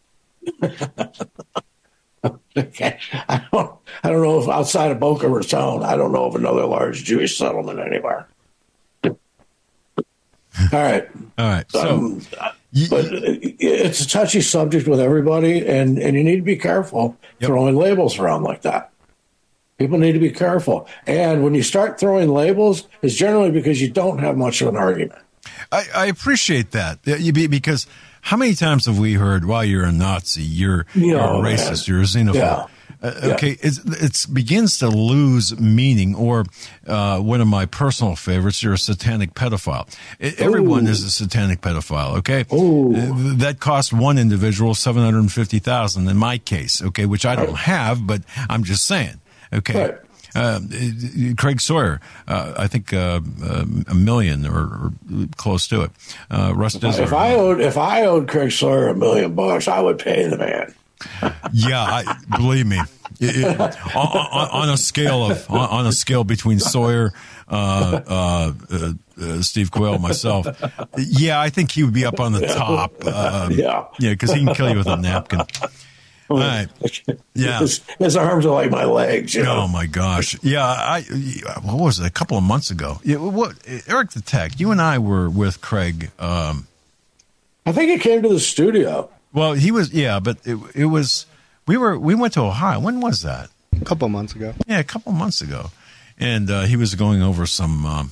Okay. I don't I don't know if outside of Boca Raton, I don't know of another large Jewish settlement anywhere. All right. All right. So um, but it's a touchy subject with everybody, and, and you need to be careful yep. throwing labels around like that. People need to be careful. And when you start throwing labels, it's generally because you don't have much of an argument. I, I appreciate that because how many times have we heard, well, you're a Nazi, you're, you're a racist, man. You're a xenophobe. Yeah. Uh, okay, yeah. it's, it's begins to lose meaning, or uh, one of my personal favorites, you're a satanic pedophile. It, everyone is a satanic pedophile, okay? Uh, that cost one individual seven hundred fifty thousand dollars in my case, okay, which I don't right. have, but I'm just saying, okay? Right. Uh, Craig Sawyer, uh, I think uh, uh, a million or, or close to it. Uh, Russ Dizzler. If I owed if I owed Craig Sawyer a million bucks, I would pay the man. Yeah, I, believe me. It, it, on, on a scale of on, on a scale between Sawyer, uh, uh, uh, uh, Steve Quayle, myself, yeah, I think he would be up on the top. Uh, yeah, yeah, because he can kill you with a napkin. All right. Yeah. His, his arms are like my legs. You know? Oh my gosh. Yeah. I, what was it? A couple of months ago. Yeah. What, Eric the Tech, you and I were with Craig. Um, I think he came to the studio. Well, he was, yeah, but it, it was, we were, we went to Ohio. When was that? A couple of months ago. Yeah. A couple of months ago. And, uh, he was going over some, um,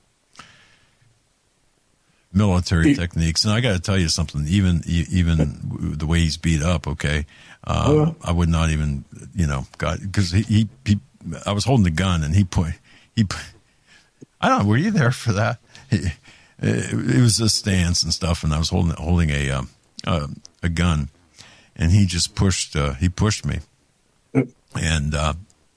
military he, techniques. And I got to tell you something, even, even the way he's beat up. Okay. Um, uh, I would not even, you know, God, because he, he, he, I was holding the gun and he put, he, put, I don't know, were you there for that? He, it, it was a stance and stuff, and I was holding holding a um, uh, a gun, and he just pushed, uh, he pushed me, and uh,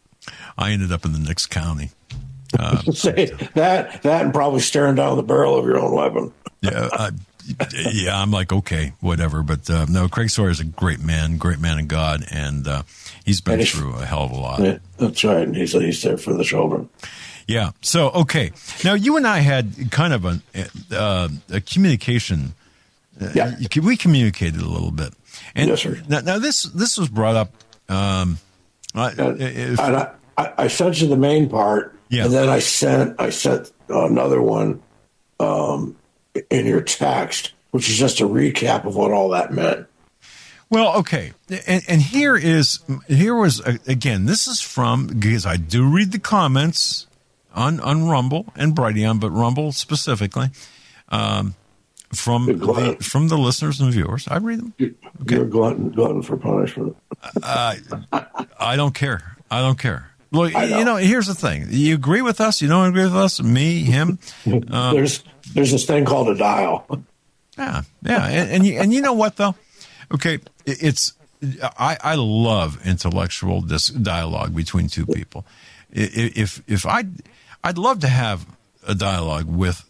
I ended up in the next county. Uh, Say that, that, and probably staring down the barrel of your own weapon. Yeah. I, Yeah, I'm like, okay, whatever. But uh, no, Craig Sawyer is a great man, great man of God, and uh, he's been he's, through a hell of a lot. Yeah, that's right. And he's, he's there for the children. Yeah. So, okay. Now, you and I had kind of a, uh, a communication. Uh, yeah. We communicated a little bit. And yes, sir. Now, now this this was brought up. Um, and, if, and I, I, I sent you the main part, yeah. and then I sent I sent another one. Um, in your text, which is just a recap of what all that meant. Well, okay. And, and here is, here was, again, this is from, because I do read the comments on, on Rumble and Brighteon, but Rumble specifically, um, from the, from the listeners and viewers. I read them. Okay. You're a glutton, glutton for punishment. uh, I don't care. I don't care. Look, know. you know, here's the thing. You agree with us? You don't agree with us? Me, him? Um, there's there's this thing called a dial. Yeah, yeah. And, and, you, and you know what, though? Okay, it's I, I love intellectual dis- dialogue between two people. If if I I'd love to have a dialogue with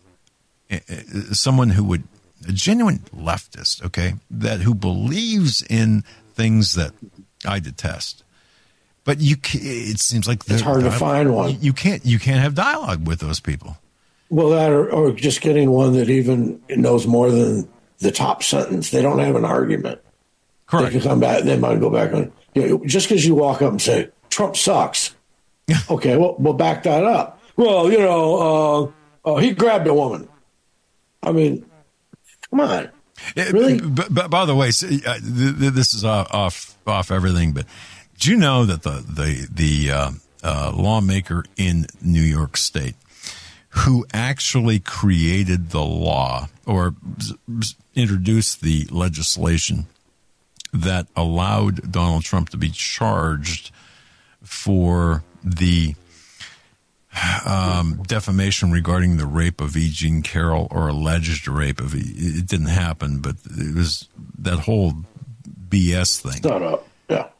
someone who would a genuine leftist, okay, that who believes in things that I detest. But you, it seems like it's hard to find one. You can't, you can't have dialogue with those people. Well, that or, or just getting one that even knows more than the top sentence. They don't have an argument. Correct. They can come back. They might go back on. You know, just because you walk up and say Trump sucks. Okay, well, we'll back that up. Well, you know, uh, uh, he grabbed a woman. I mean, come on. Really? But, but by the way, uh, this is off, off off everything. But do you know that the the the uh, uh, lawmaker in New York State who actually created the law or introduced the legislation that allowed Donald Trump to be charged for the um, defamation regarding the rape of E. Jean Carroll, or alleged rape of E. It didn't happen, but it was that whole B S thing. Shut up. Yeah.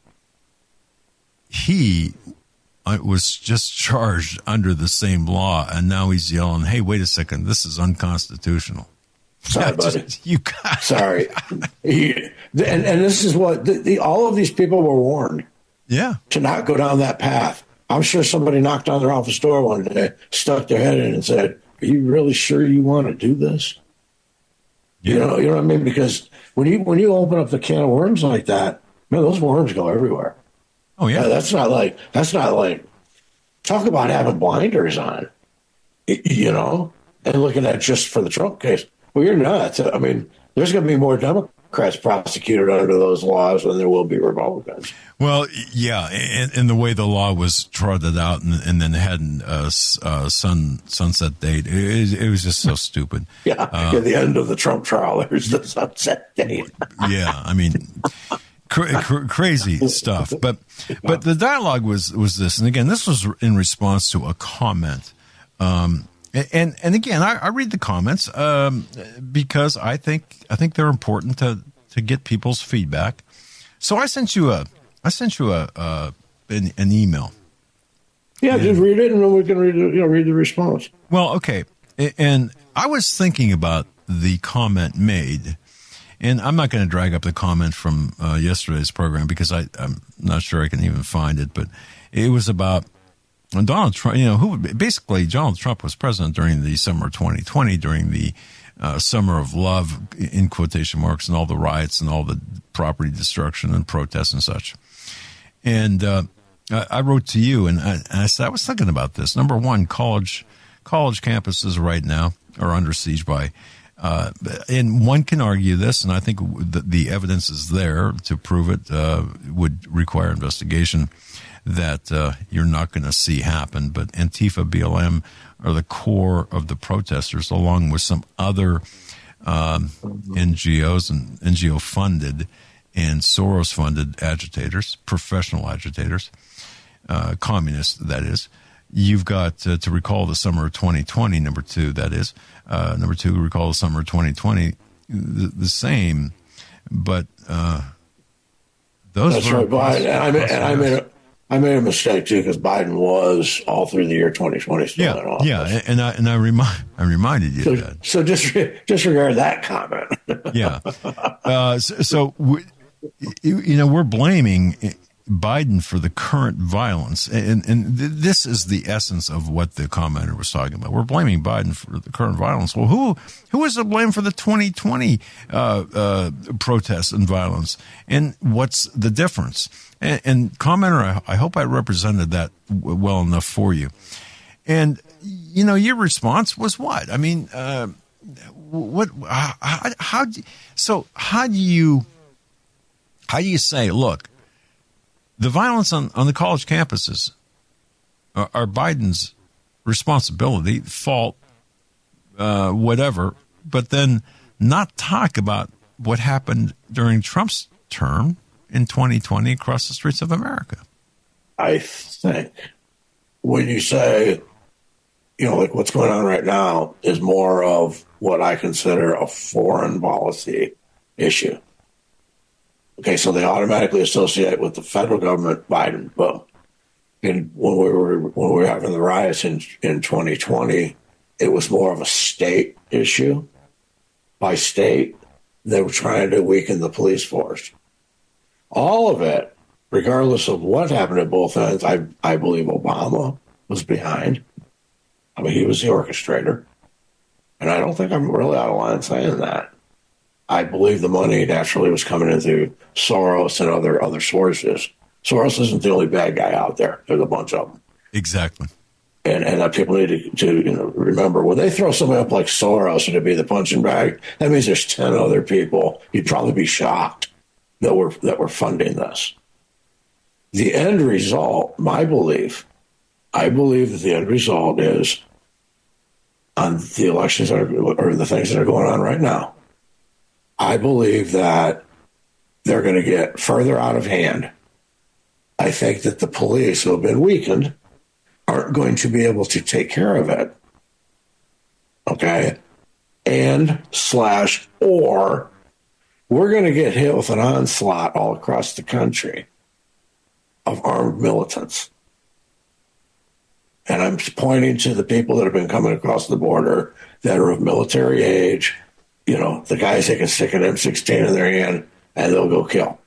He was just charged under the same law, and now he's yelling, "Hey, wait a second, this is unconstitutional." Sorry, buddy. Just, you got Sorry. he, and, and this is what the, the, all of these people were warned. Yeah. To not go down that path. I'm sure somebody knocked on their office door one day, stuck their head in and said, "Are you really sure you want to do this?" Yeah. You know, you know what I mean? Because when you when you open up the can of worms like that, man, those worms go everywhere. Oh yeah. That's not like that's not like talk about having blinders on. You know, and looking at just for the Trump case. Well, you're nuts. I mean, there's going to be more Democrats prosecuted under those laws than there will be Republicans. Well, yeah, and, and the way the law was trotted out and, and then had a uh, sun, sunset date, it, it was just so stupid. Yeah, uh, at the end of the Trump trial, there's the sunset date. Yeah, I mean, cra- cra- crazy stuff. But but the dialogue was, was this, and again, this was in response to a comment. Um, And and again, I, I read the comments um, because I think I think they're important to, to get people's feedback. So I sent you a I sent you a uh, an, an email. Yeah, and, just read it, and then we can read the, you know read the response. Well, okay. And I was thinking about the comment made, and I'm not going to drag up the comment from uh, yesterday's program because I I'm not sure I can even find it, but it was about. And Donald Trump, you know, who basically Donald Trump was president during the summer of twenty twenty, during the uh, summer of love, in quotation marks, and all the riots and all the property destruction and protests and such. And uh, I wrote to you, and I, and I said I was thinking about this. Number one, college college campuses right now are under siege by, uh, and one can argue this, and I think the, the evidence is there to prove it. Uh, would require investigation. That uh, you're not going to see happen. But Antifa, B L M are the core of the protesters, along with some other um, N G Os and N G O-funded and Soros-funded agitators, professional agitators, uh, communists, that is. You've got uh, to recall the summer of twenty twenty, number two, that is. Uh, number two, recall the summer of twenty twenty, the, the same, but uh, those That's were... right, Biden. And I made, and I made a... I made a mistake too because Biden was all through the year twenty twenty still yeah, in office. Yeah, and I and I remind I reminded you so, of that. So just disregard that comment. yeah. Uh, so, so we, you know, we're blaming Biden for the current violence, and and th- this is the essence of what the commenter was talking about. We're blaming Biden for the current violence. Well, who who is to blame for the twenty twenty uh, uh, protests and violence, and what's the difference? And, and commenter, I, I hope I represented that w- well enough for you. And, you know, your response was what? I mean, uh, what, how, how do, so how do you, how do you say, look, the violence on, on the college campuses are, are Biden's responsibility, fault, uh, whatever, but then not talk about what happened during Trump's term in twenty twenty across the streets of America? I think when you say, you know, like what's going on right now is more of what I consider a foreign policy issue. Okay, so they automatically associate with the federal government, Biden, boom. And when we were when we were having the riots in, in twenty twenty, it was more of a state issue. By state, they were trying to weaken the police force. All of it, regardless of what happened at both ends, I, I believe Obama was behind. I mean, he was the orchestrator. And I don't think I'm really out of line saying that. I believe the money naturally was coming in through Soros and other other sources. Soros isn't the only bad guy out there. There's a bunch of them. Exactly. And, and that people need to, to you know, remember, when they throw somebody up like Soros to be the punching bag, that means there's ten other people. You'd probably be shocked that we're, that we're funding this. The end result, my belief, I believe that the end result is on the elections that are, or the things that are going on right now. I believe that they're going to get further out of hand. I think that the police, who have been weakened, aren't going to be able to take care of it. Okay? And slash or we're going to get hit with an onslaught all across the country of armed militants. And I'm pointing to the people that have been coming across the border that are of military age, you know, the guys that can stick an M sixteen in their hand and they'll go kill.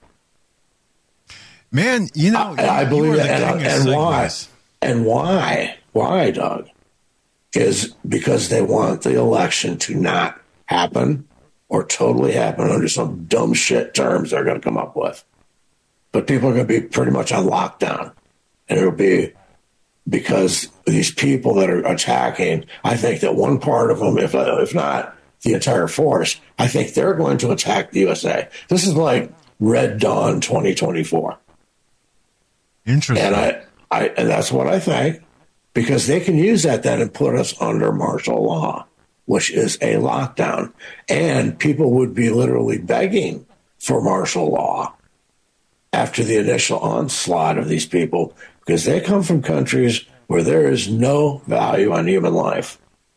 Man, you know, I, you, I believe that. And, and why? Segues. And why? Why, Doug? Is because they want the election to not happen or totally happen under some dumb shit terms they're going to come up with. But people are going to be pretty much on lockdown. And it'll be because these people that are attacking, I think that one part of them, if, if not the entire force, I think they're going to attack the U S A. This is like Red Dawn twenty twenty-four. Interesting. And I, I, and that's what I think, because they can use that then and put us under martial law, which is a lockdown. And people would be literally begging for martial law after the initial onslaught of these people, because they come from countries where there is no value on human life.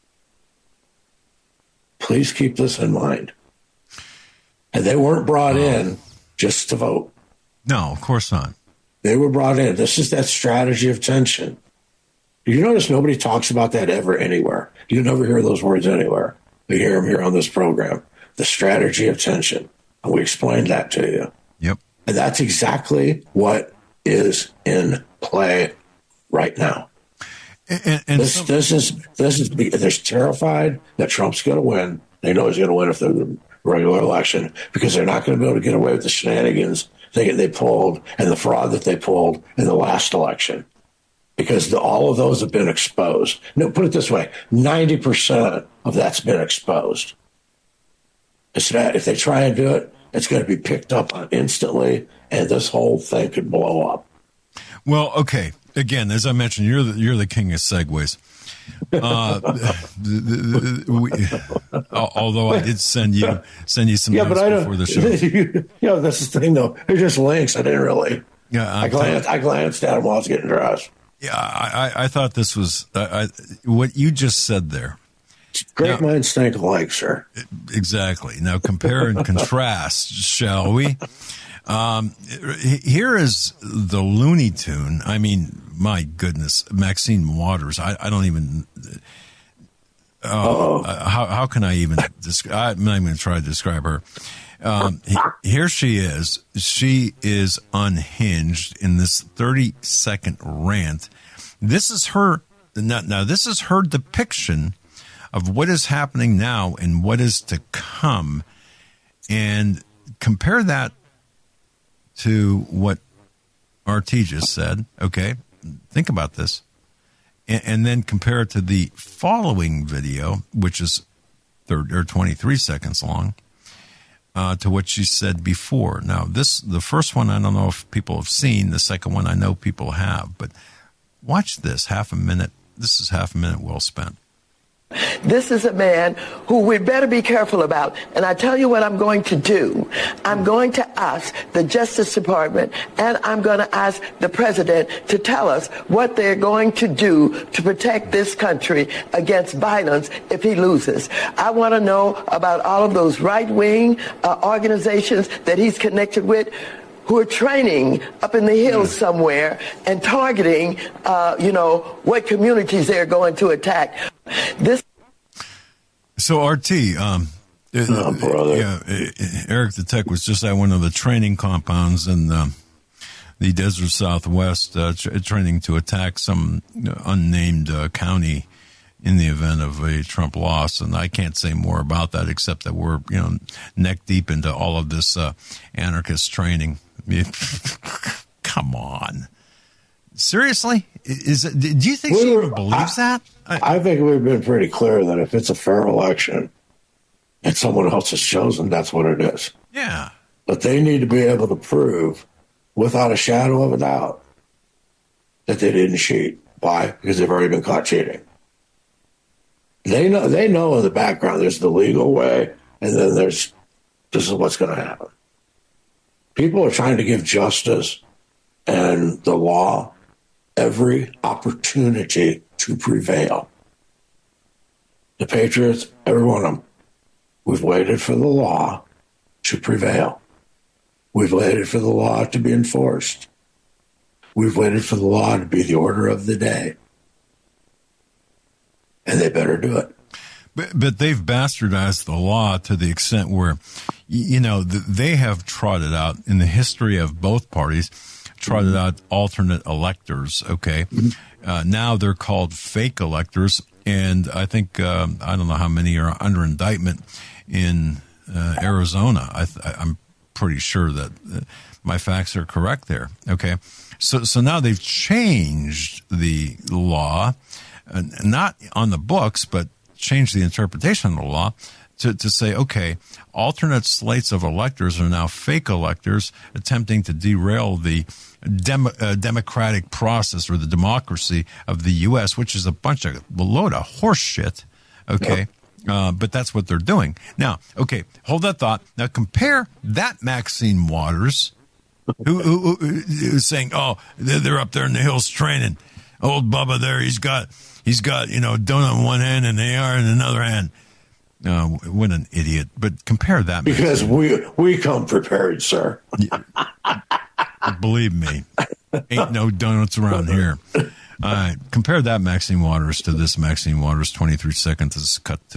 Please keep this in mind. And they weren't brought in just to vote. No, of course not. They were brought in. This is that strategy of tension. You notice nobody talks about that ever anywhere. You never hear those words anywhere. We hear them here on this program. The strategy of tension. And we explained that to you. Yep. And that's exactly what is in play right now. And, and this, so- this is this is they're terrified that Trump's going to win. They know he's going to win if the regular election, because they're not going to be able to get away with the shenanigans they they pulled and the fraud that they pulled in the last election, because the, all of those have been exposed. No, put it this way: ninety percent of that's been exposed. It's that if they try and do it, it's going to be picked up on instantly, and this whole thing could blow up. Well, okay. Again, as I mentioned, you're the, you're the king of segues. Uh, the, the, the, we, although I did send you send you some yeah, notes but I before don't, the show. You know, that's the thing, though. They're just links. I didn't really. Yeah, I, I glanced. I glanced at them while I was getting dressed. Yeah, I, I thought this was I, I, what you just said there. Great now, minds think alike, sir. Exactly. Now compare and contrast, shall we? Um, here is the Looney Tune. I mean, my goodness, Maxine Waters. I, I don't even. Uh, how how can I even describe? I'm not even going to try to describe her. Um, here she is. She is unhinged in this thirty second rant. This is her. Now, now this is her depiction of what is happening now and what is to come, and compare that to what R T just said. Okay, think about this, and, and then compare it to the following video, which is third or twenty-three seconds long, uh, to what she said before. Now, this the first one I don't know if people have seen. The second one I know people have, but watch this half a minute. This is half a minute well spent. This is a man who we better be careful about. And I tell you what I'm going to do. I'm going to ask the Justice Department and I'm going to ask the president to tell us what they're going to do to protect this country against violence if he loses. I want to know about all of those right-wing uh, organizations that he's connected with, who are training up in the hills somewhere and targeting, uh, you know, what communities they're going to attack. This. So R T, um, oh, brother. yeah, Eric the Tech was just at one of the training compounds in the, the desert Southwest, uh, tra- training to attack some unnamed uh, county in the event of a Trump loss. And I can't say more about that except that we're, you know, neck deep into all of this uh, anarchist training. Come on. Seriously? is it, do you think we she were, even believes I, that? I, I think we've been pretty clear that if it's a fair election and someone else is chosen, that's what it is. Yeah. But they need to be able to prove without a shadow of a doubt that they didn't cheat. Why? Because they've already been caught cheating. They know they know in the background there's the legal way, and then there's this is what's going to happen. People are trying to give justice and the law every opportunity to prevail. The Patriots, every one of them, we've waited for the law to prevail. We've waited for the law to be enforced. We've waited for the law to be the order of the day. And they better do it. But, but they've bastardized the law to the extent where, you know, they have trotted out in the history of both parties, trotted mm-hmm. out alternate electors, okay? Mm-hmm. Uh, now they're called fake electors, and I think, uh, I don't know how many are under indictment in uh, Arizona. I th- I'm pretty sure that uh, my facts are correct there, okay? So, so now they've changed the law, uh, not on the books, but changed the interpretation of the law to, to say, okay, alternate slates of electors are now fake electors attempting to derail the dem- uh, democratic process or the democracy of the U S, which is a bunch of, a load of horse shit, okay? Yep. Uh, but that's what they're doing. Now, okay, hold that thought. Now compare that Maxine Waters, who, who, who, who is saying, oh, they're, they're up there in the hills training. Old Bubba there, he's got, he's got, you know, donut in one hand and A R in another hand. Uh, what an idiot. But compare that. Because Maxine. we we come prepared, sir. Believe me, ain't no donuts around here. All right, compare that Maxine Waters to this Maxine Waters. twenty-three seconds is cut to.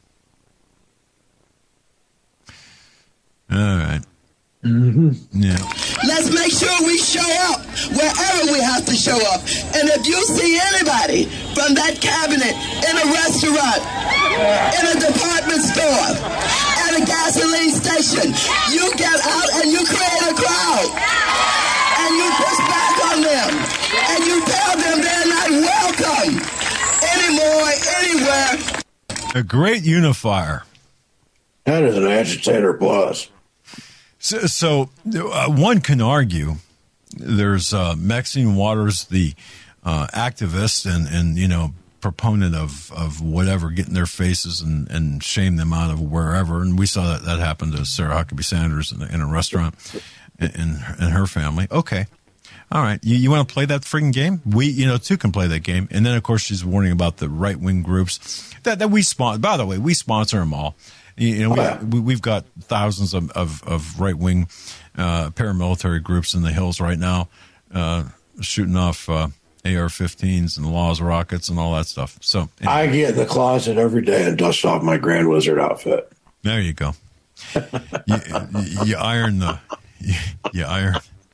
All right. Mm-hmm. Yeah. Let's make sure we show up wherever we have to show up. And if you see anybody from that cabinet in a restaurant, in a department store, at a gasoline station, you get out and you create a crowd. And you push back on them. And you tell them they're not welcome anymore, anywhere. A great unifier. That is an agitator plus. So, so uh, one can argue there's uh, Maxine Waters, the uh, activist and, and, you know, proponent of, of whatever, get in their faces and, and shame them out of wherever. And we saw that, that happen to Sarah Huckabee Sanders in, in a restaurant in, in her family. Okay. All right. You, you want to play that friggin' game? We, you know, too can play that game. And then, of course, she's warning about the right-wing groups that, that we sponsor. By the way, we sponsor them all. You know, we, we've got thousands of, of, of right-wing uh, paramilitary groups in the hills right now uh, shooting off uh, A R fifteens and Laws rockets and all that stuff. So anyway. I get in the closet every day and dust off my Grand Wizard outfit. There you go. you, you iron the... You, you iron...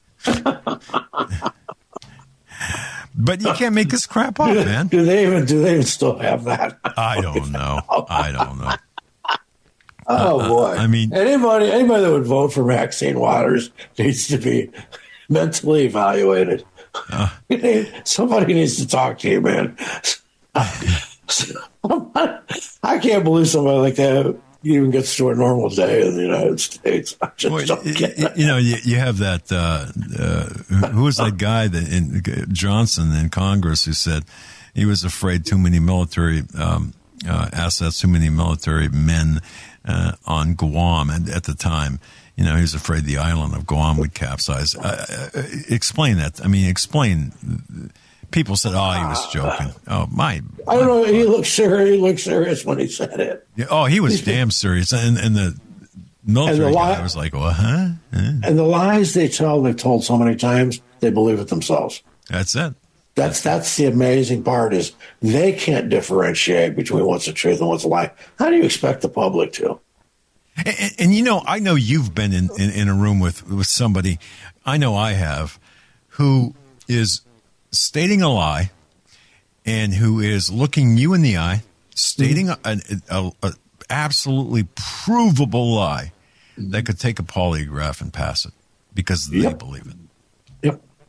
But you can't make this crap up, man. Do they even, do they even still have that? I don't know. I don't know. Oh uh, boy! I mean, anybody anybody that would vote for Maxine Waters needs to be mentally evaluated. Uh, Somebody needs to talk to you, man. I can't believe somebody like that even gets to a normal day in the United States. I just well, don't get that. You know, you, you have that. Uh, uh, who was that guy that in Johnson in Congress who said he was afraid too many military um, uh, assets, too many military men. Uh, on Guam, and at the time, you know, he was afraid the island of Guam would capsize. Uh, uh, explain that. I mean, explain. People said, "Oh, he was joking." Oh, my! I don't know. He looked serious. He looked serious when he said it. Yeah, oh, he was damn serious, and, and the military and the guy li- was like, "Well, huh?" huh?" And the lies they tell, they've told so many times, they believe it themselves. That's it. That's that's the amazing part is they can't differentiate between what's the truth and what's a lie. How do you expect the public to? And, and, and you know, I know you've been in, in, in a room with, with somebody, I know I have, who is stating a lie and who is looking you in the eye, stating mm-hmm. a, a, a absolutely provable lie mm-hmm. that could take a polygraph and pass it because they yep. believe it. Yep.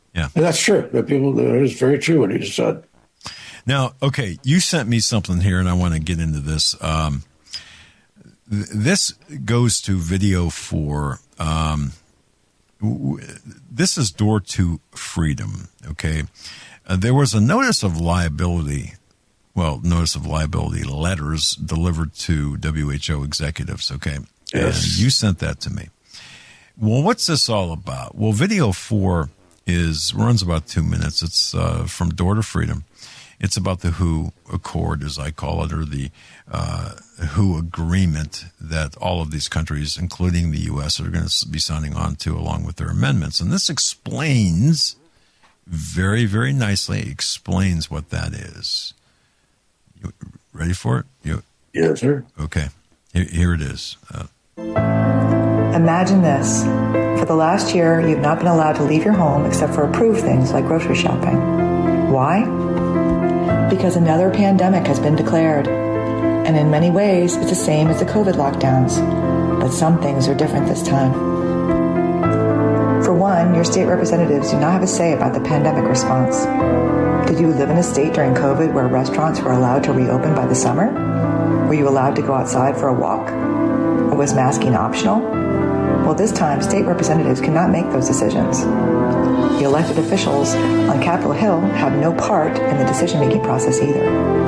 Yeah. And that's true. That people, it is very true what he just said. Now, okay, you sent me something here, and I want to get into this. Um, th- this goes to video for, um, w- this is Door to Freedom, okay? Uh, there was a notice of liability, well, notice of liability letters delivered to W H O executives, okay? Yes. And you sent that to me. Well, what's this all about? Well, video four is runs about two minutes. It's uh, from Door to Freedom. It's about the W H O Accord, as I call it, or the uh, W H O agreement that all of these countries, including the U S, are going to be signing on to along with their amendments. And this explains very, very nicely, explains what that is. You ready for it? You, Yes, sir. okay. Here, here it is. Uh, Imagine this. For the last year, you've not been allowed to leave your home except for approved things like grocery shopping. Why? Because another pandemic has been declared. And in many ways, it's the same as the COVID lockdowns. But some things are different this time. For one, your state representatives do not have a say about the pandemic response. Did you live in a state during COVID where restaurants were allowed to reopen by the summer? Were you allowed to go outside for a walk? Or was masking optional? Well, this time, state representatives cannot make those decisions. The elected officials on Capitol Hill have no part in the decision-making process either.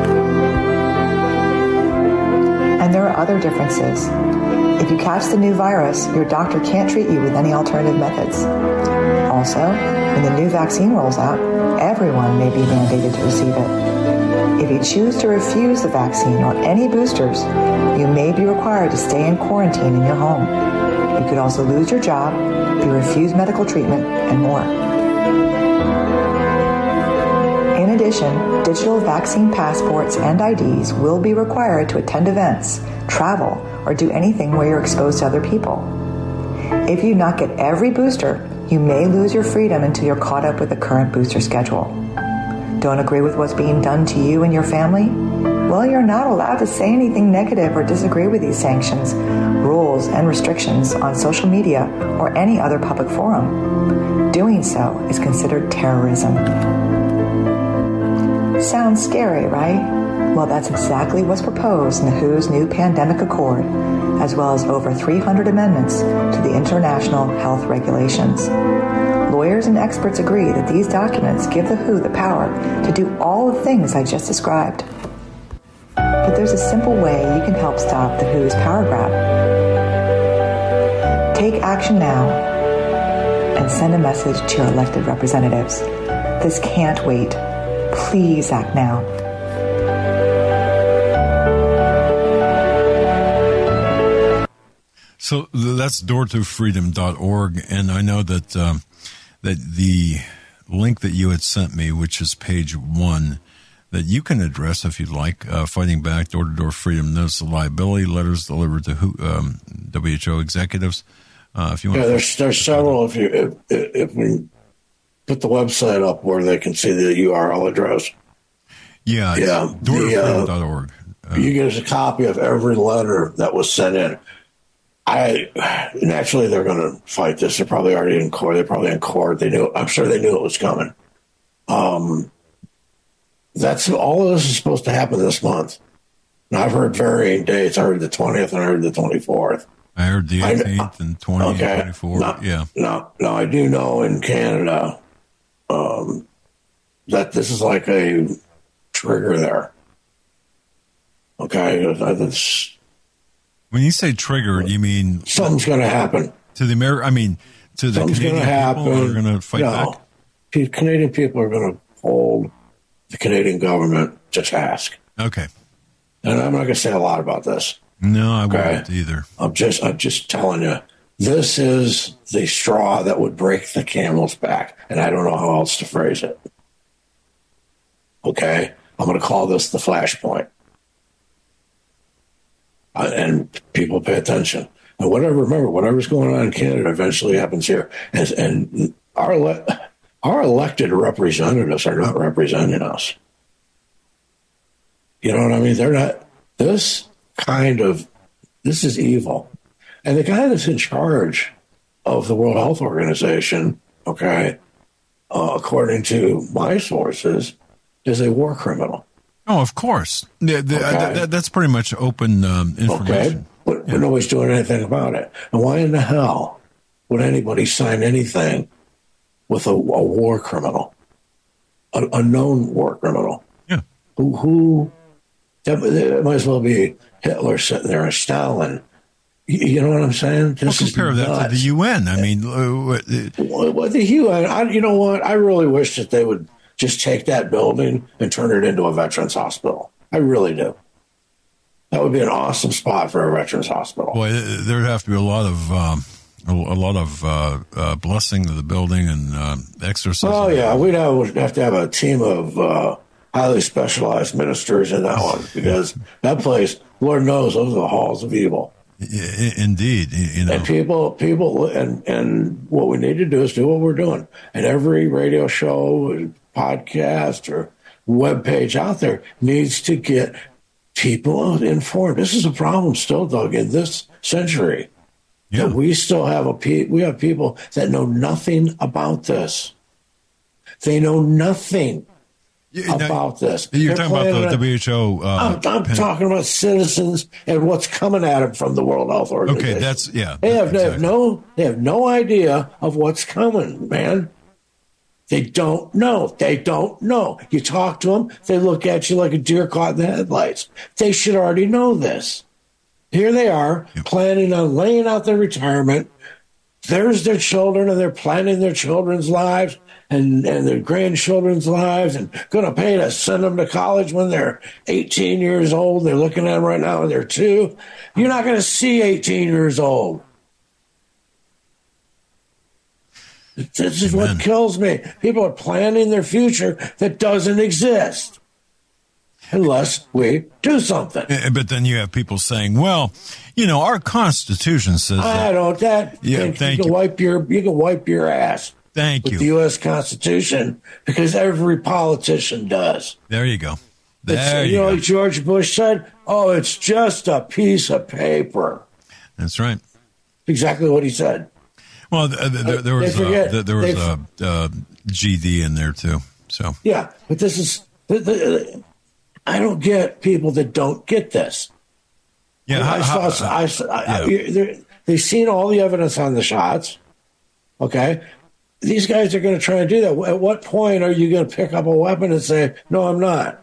And there are other differences. If you catch the new virus, your doctor can't treat you with any alternative methods. Also, when the new vaccine rolls out, everyone may be mandated to receive it. If you choose to refuse the vaccine or any boosters, you may be required to stay in quarantine in your home. You could also lose your job, be refused medical treatment, and more. In addition, digital vaccine passports and I Ds will be required to attend events, travel, or do anything where you're exposed to other people. If you not get every booster, you may lose your freedom until you're caught up with the current booster schedule. Don't agree with what's being done to you and your family? Well, you're not allowed to say anything negative or disagree with these sanctions, rules, and restrictions on social media or any other public forum. Doing so is considered terrorism. Sounds scary, right? Well, that's exactly what's proposed in the W H O's new Pandemic Accord, as well as over three hundred amendments to the international health regulations. Lawyers and experts agree that these documents give the W H O the power to do all the things I just described. But there's a simple way you can help stop the W H O's power grab. Take action now and send a message to your elected representatives. This can't wait. Please act now. So that's door to freedom dot org, and I know that um, that the link that you had sent me, which is page one, that you can address if you'd like, uh, Fighting Back, Door-to-Door Freedom, Notice of Liability, letters delivered to who, um, W H O executives. Uh, if you want, yeah, there's there's several. If you if, if we put the website up where they can see the U R L address. Yeah, yeah, door to freedom dot org. Uh, you get us a copy of every letter that was sent in. I naturally they're going to fight this. They're probably already in court. They're probably in court. They knew. I'm sure they knew it was coming. Um, that's all of this is supposed to happen this month. And I've heard varying dates. I heard the twentieth and I heard the twenty-fourth. I heard the eighteenth and twentieth okay. and twenty-fourth. No, yeah. No, no, I do know in Canada um, that this is like a trigger there. Okay, it's, when you say trigger, you mean something's going to happen to the American? I mean, to the something's Canadian happen. people who are going to fight no, back. The Canadian people are going to hold the Canadian government to task. Okay, and I'm not going to say a lot about this. No, I okay? won't either. I'm just, I'm just telling you, this is the straw that would break the camel's back, and I don't know how else to phrase it. Okay, I'm going to call this the flashpoint. Uh, and people pay attention. And whatever, remember, whatever's going on in Canada eventually happens here. And, and our ele- our elected representatives are not representing us. You know what I mean? They're not. This kind of, this is evil. And the guy that's in charge of the World Health Organization, okay, uh, according to my sources, is a war criminal. Oh, of course. Yeah, the, okay. uh, that, that's pretty much open um, information. Okay, but, yeah. but nobody's doing anything about it. And why in the hell would anybody sign anything with a, a war criminal, a, a known war criminal? Yeah. Who, who that, that might as well be Hitler sitting there or Stalin. You, you know what I'm saying? This well, compare that to the U N. I mean, uh, well, well, the U N, I, you know what? I really wish that they would just take that building and turn it into a veterans hospital. I really do. That would be an awesome spot for a veterans hospital. Boy, there'd have to be a lot of um, a, a lot of uh, uh, blessing to the building and uh, exorcism. Oh yeah, we'd have, we'd have to have a team of uh, highly specialized ministers in that one because that place, Lord knows, those are the halls of evil. Indeed, you know. And people, people, and and what we need to do is do what we're doing. And every radio show, podcast, or web page out there needs to get people informed. This is a problem still, Doug, in this century. Yeah. That we still have a pe- we have people that know nothing about this. They know nothing. Yeah, about this. You're They're talking about the W H O. Uh, I'm, I'm talking about citizens and what's coming at them from the World Health Organization. Okay, that's yeah. They have, exactly. they have no they have no idea of what's coming, man. They don't know. They don't know. You talk to them, they look at you like a deer caught in the headlights. They should already know this. Here they are, yep. planning on laying out their retirement. There's their children, and they're planning their children's lives. And, and their grandchildren's lives, and going to pay to send them to college when they're eighteen years old. They're looking at them right now and they're two. You're not going to see eighteen years old. This is Amen. What kills me. People are planning their future that doesn't exist unless we do something. But then you have people saying, well, you know, our Constitution says I that. don't, that, yeah, you, thank you can you. wipe your, you can wipe your ass. Thank with you. The U S Constitution, because every politician does. There you go. There you, you know go. what George Bush said? Oh, it's just a piece of paper. That's right. Exactly what he said. Well, there, there, there was forget, a, there was a, a G D in there too. So yeah, but this is the, the, I don't get people that don't get this. Yeah, I, how, I saw. how, I, I, yeah. I, they've seen all the evidence on the shots. Okay. These guys are going to try and do that. At what point are you going to pick up a weapon and say, no, I'm not?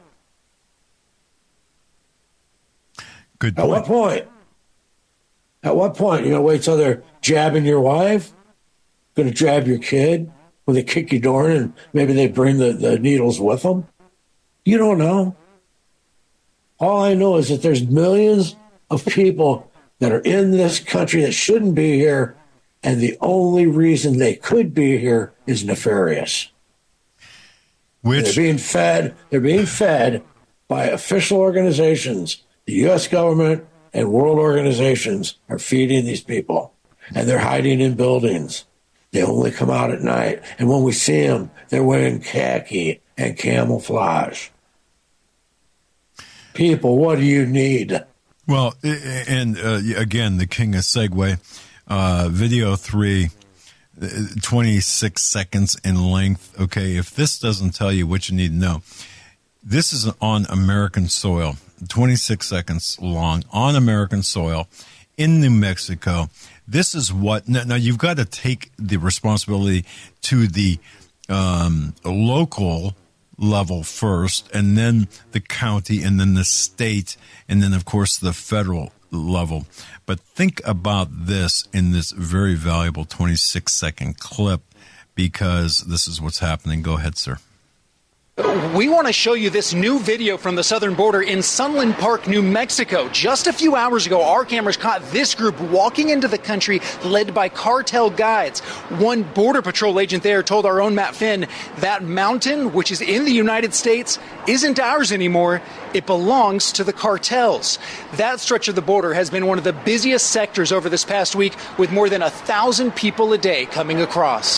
Good point. At what point? At what point? You're going to wait till they're jabbing your wife? Going to jab your kid when they kick your door in and maybe they bring the, the needles with them? You don't know. All I know is that there's millions of people that are in this country that shouldn't be here. And the only reason they could be here is nefarious. Which they're being fed, they're being fed by official organizations. The U S government and world organizations are feeding these people, and they're hiding in buildings. They only come out at night, and when we see them, they're wearing khaki and camouflage. People, what do you need? Well, and uh, again, the king of segue. Uh, video three, twenty-six seconds in length. Okay, if this doesn't tell you what you need to know, this is on American soil, twenty-six seconds long, on American soil in New Mexico. This is what, now, now you've got to take the responsibility to the um, local level first, and then the county, and then the state, and then, of course, the federal level. But think about this in this very valuable twenty-six second clip, because this is what's happening. Go ahead, sir. We want to show you this new video from the southern border in Sunland Park, New Mexico. Just a few hours ago, our cameras caught this group walking into the country led by cartel guides. One Border Patrol agent there told our own Matt Finn that mountain, which is in the United States, isn't ours anymore. It belongs to the cartels. That stretch of the border has been one of the busiest sectors over this past week, with more than a thousand people a day coming across.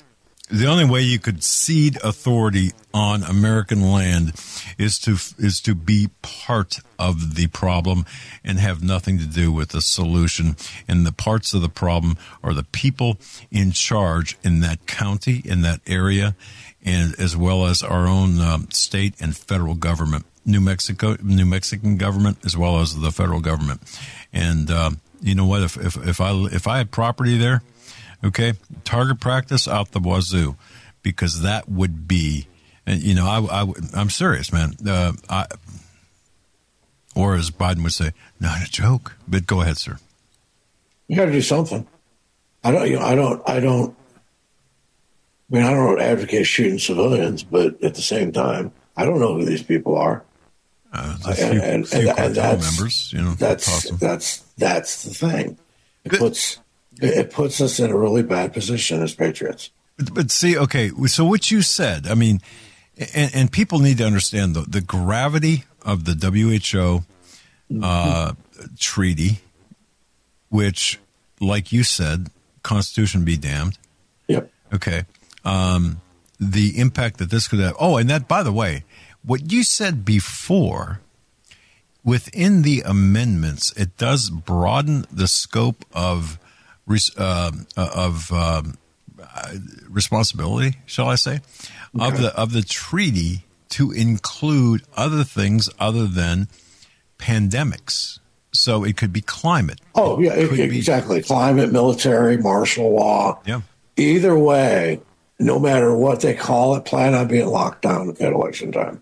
the only way you could cede authority on American land is to is to be part of the problem and have nothing to do with the solution. And the parts of the problem are the people in charge in that county, in that area, and as well as our own um, state and federal government, New Mexico, New Mexican government, as well as the federal government. And um, you know what? If if if I if I had property there. Okay, target practice out the wazoo, because that would be, and you know, I, I, I'm serious, man. Uh, I, or as Biden would say, not a joke. But go ahead, sir. You got to do something. I don't, you know, I don't, I don't. I mean, I don't advocate shooting civilians, but at the same time, I don't know who these people are. Uh, a few, and, and, few and, and that's, members, you know, that's that's that's the thing. It puts. It puts us in a really bad position as patriots. But, but see, okay, so what you said, I mean, and, and people need to understand the, the gravity of the W H O uh, mm-hmm. treaty, which, like you said, Constitution be damned. Yep. Okay. Um, the impact that this could have. Oh, and that, by the way, what you said before, within the amendments, it does broaden the scope of Uh, of um, responsibility, shall I say, okay. of the of the treaty to include other things other than pandemics. So it could be climate. Oh, yeah, it, exactly. Be- climate, military, martial law. Yeah. Either way, no matter what they call it, plan on being locked down at election time.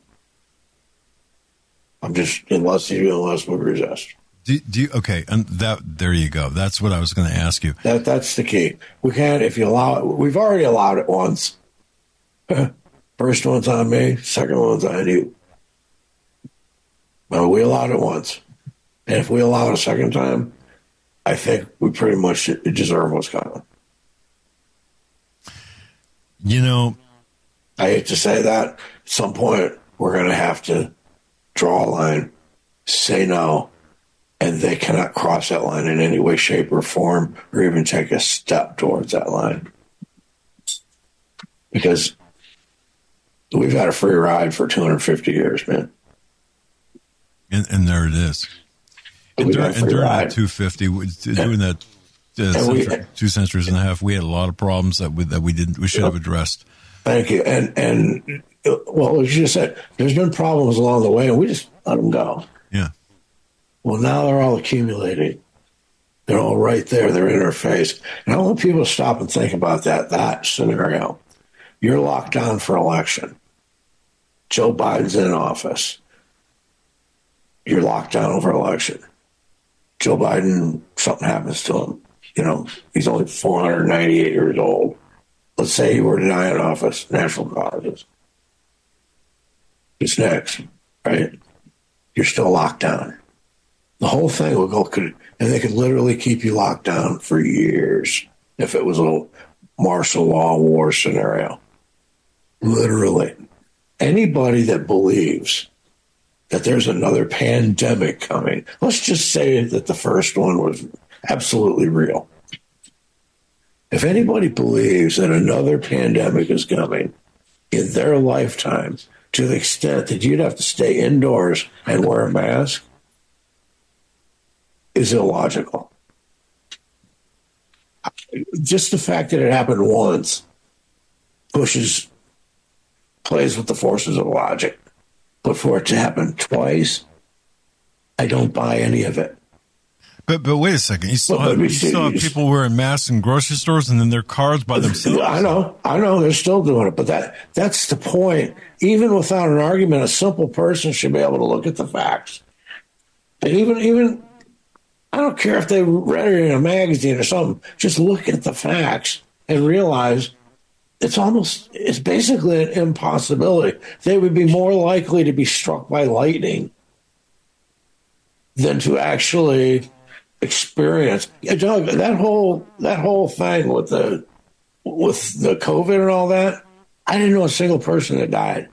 I'm just unless you unless we resist. Do, do you, okay, and that there you go. That's what I was going to ask you. That that's the key. We can't if you allow it. We've already allowed it once. First one's on me. Second one's on you. Well, we allowed it once, and if we allow it a second time, I think we pretty much deserve what's coming. You know, I hate to say that. At some point, we're going to have to draw a line, say no. And they cannot cross that line in any way, shape, or form, or even take a step towards that line. Because we've had a free ride for two hundred fifty years, man. And, and there it is. And, dur- and during ride. that two hundred fifty, doing that uh, century, we, two centuries and a half, we had a lot of problems that we, that we didn't, we should have addressed. Thank you. And, and well, as you just said, there's been problems along the way, and we just let them go. Yeah. Well, now they're all accumulating. They're all right there. They're in our face. And I want people to stop and think about that, that scenario. You're locked down for election. Joe Biden's in office. You're locked down over election. Joe Biden, something happens to him. You know, he's only four hundred ninety-eight years old. Let's say he were to die in office, natural causes. It's next, right? You're still locked down. The whole thing would go, could, and they could literally keep you locked down for years if it was a martial law war scenario. Literally. Anybody that believes that there's another pandemic coming, let's just say that the first one was absolutely real. If anybody believes that another pandemic is coming in their lifetime to the extent that you'd have to stay indoors and wear a mask, is illogical. Just the fact that it happened once pushes, plays with the forces of logic. But for it to happen twice, I don't buy any of it. But but wait a second. You still, have, you still have people wearing masks in grocery stores and then their cars by themselves. I know. I know. They're still doing it. But that that's the point. Even without an argument, a simple person should be able to look at the facts. And even even... I don't care if they read it in a magazine or something. Just look at the facts and realize it's almost, it's basically an impossibility. They would be more likely to be struck by lightning than to actually experience. Yeah, Doug, that whole that whole thing with the with the COVID and all that, I didn't know a single person that died.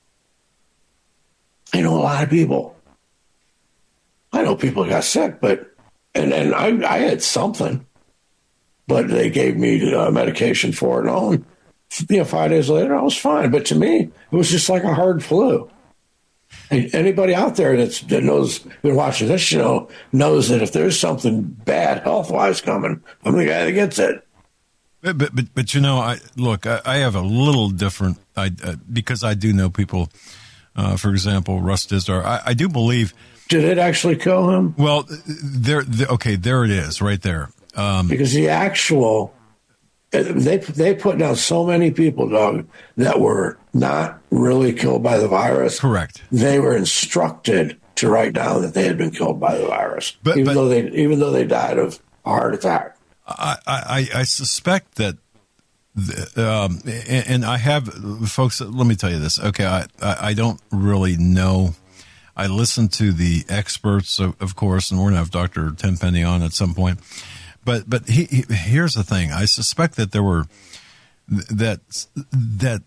I know a lot of people. I know people got sick, but and and I, I had something, but they gave me uh, medication for it and all. you know, five days later, I was fine. But to me, it was just like a hard flu. And anybody out there that's, that knows, been watching this show, knows that if there's something bad health-wise coming, I'm the guy that gets it. But, but, but, but you know, I look, I, I have a little different, I, uh, because I do know people, uh, for example, Russ Dizdar, I, I do believe. Did it actually kill him? Well, there, the, okay, there it is, right there. Um, because the actual, they they put down so many people, Doug, that were not really killed by the virus. Correct. They were instructed to write down that they had been killed by the virus, but, even but, though they even though they died of a heart attack. I I, I suspect that, the, um, and, and I have folks. Let me tell you this. Okay, I I don't really know. I listen to the experts, of, of course, and we're going to have Doctor Tenpenny on at some point. But but he, he, here's the thing. I suspect that there were that that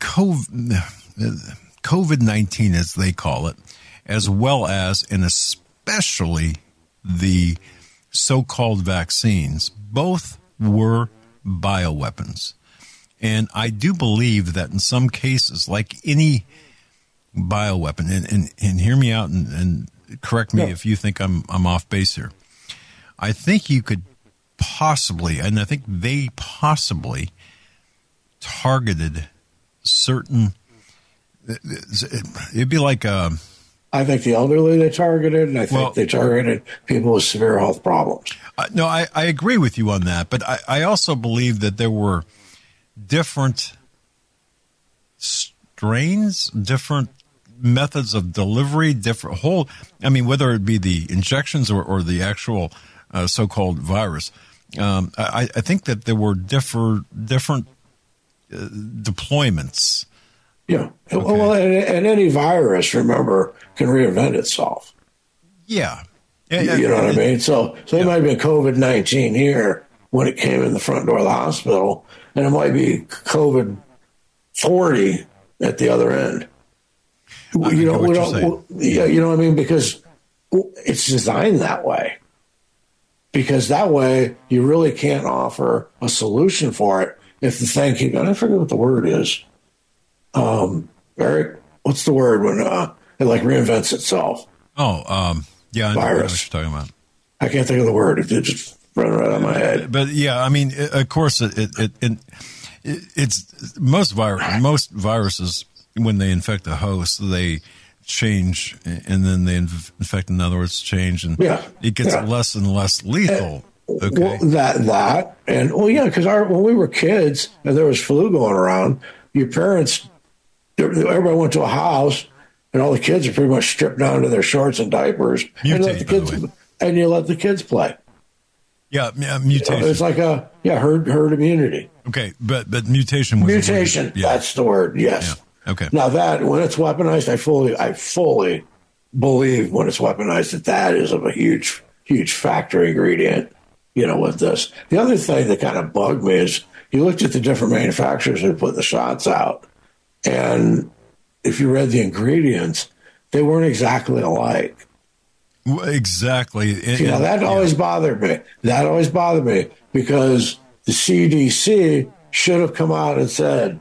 COVID nineteen, as they call it, as well as and especially the so-called vaccines, both were bioweapons. And I do believe that in some cases, like any bioweapon, and, and, and hear me out and, and correct me yeah. if you think I'm I'm off base here. I think you could possibly, and I think they possibly targeted certain, it'd be like a... I think the elderly they targeted, and I think well, they targeted people with severe health problems. Uh, no, I, I agree with you on that, but I, I also believe that there were different strains, different methods of delivery, different whole, I mean, whether it be the injections or, or the actual uh, so-called virus. Um, I, I think that there were differ, different uh, deployments. Yeah. Okay. Well, and, and any virus, remember, can reinvent itself. Yeah. You, you know what I mean? So, so it yeah. might have been COVID nineteen here when it came in the front door of the hospital, and it might be COVID forty at the other end. I you know, what we you're don't, saying. yeah, you know what I mean? Because it's designed that way. Because that way you really can't offer a solution for it if the thing keeps, I forget what the word is. Um, Eric, what's the word when uh, it like reinvents itself? Oh, um, yeah, I know, virus. I know what you're talking about. I can't think of the word. It just ran right out of my head. But, but yeah, I mean, it, of course, it, it, it, it it's most virus, most viruses when they infect a host, they change, and then they infect another, words change, and yeah, it gets yeah. less and less lethal. And, okay, well, that that and well, yeah, because our when we were kids and there was flu going around, your parents, everybody went to a house, and all the kids are pretty much stripped down to their shorts and diapers, Mutate, and let the kids the and you let the kids play. Yeah, yeah, mutation. You know, it's like a yeah herd herd immunity. Okay, but but mutation was mutation. Yeah. That's the word. Yes. Yeah. Okay. Now that when it's weaponized, I fully, I fully believe when it's weaponized that that is a huge, huge factor ingredient. You know, with this. The other thing that kind of bugged me is you looked at the different manufacturers who put the shots out, and if you read the ingredients, they weren't exactly alike. Exactly. You know, that always yeah. bothered me. That always bothered me because the C D C should have come out and said,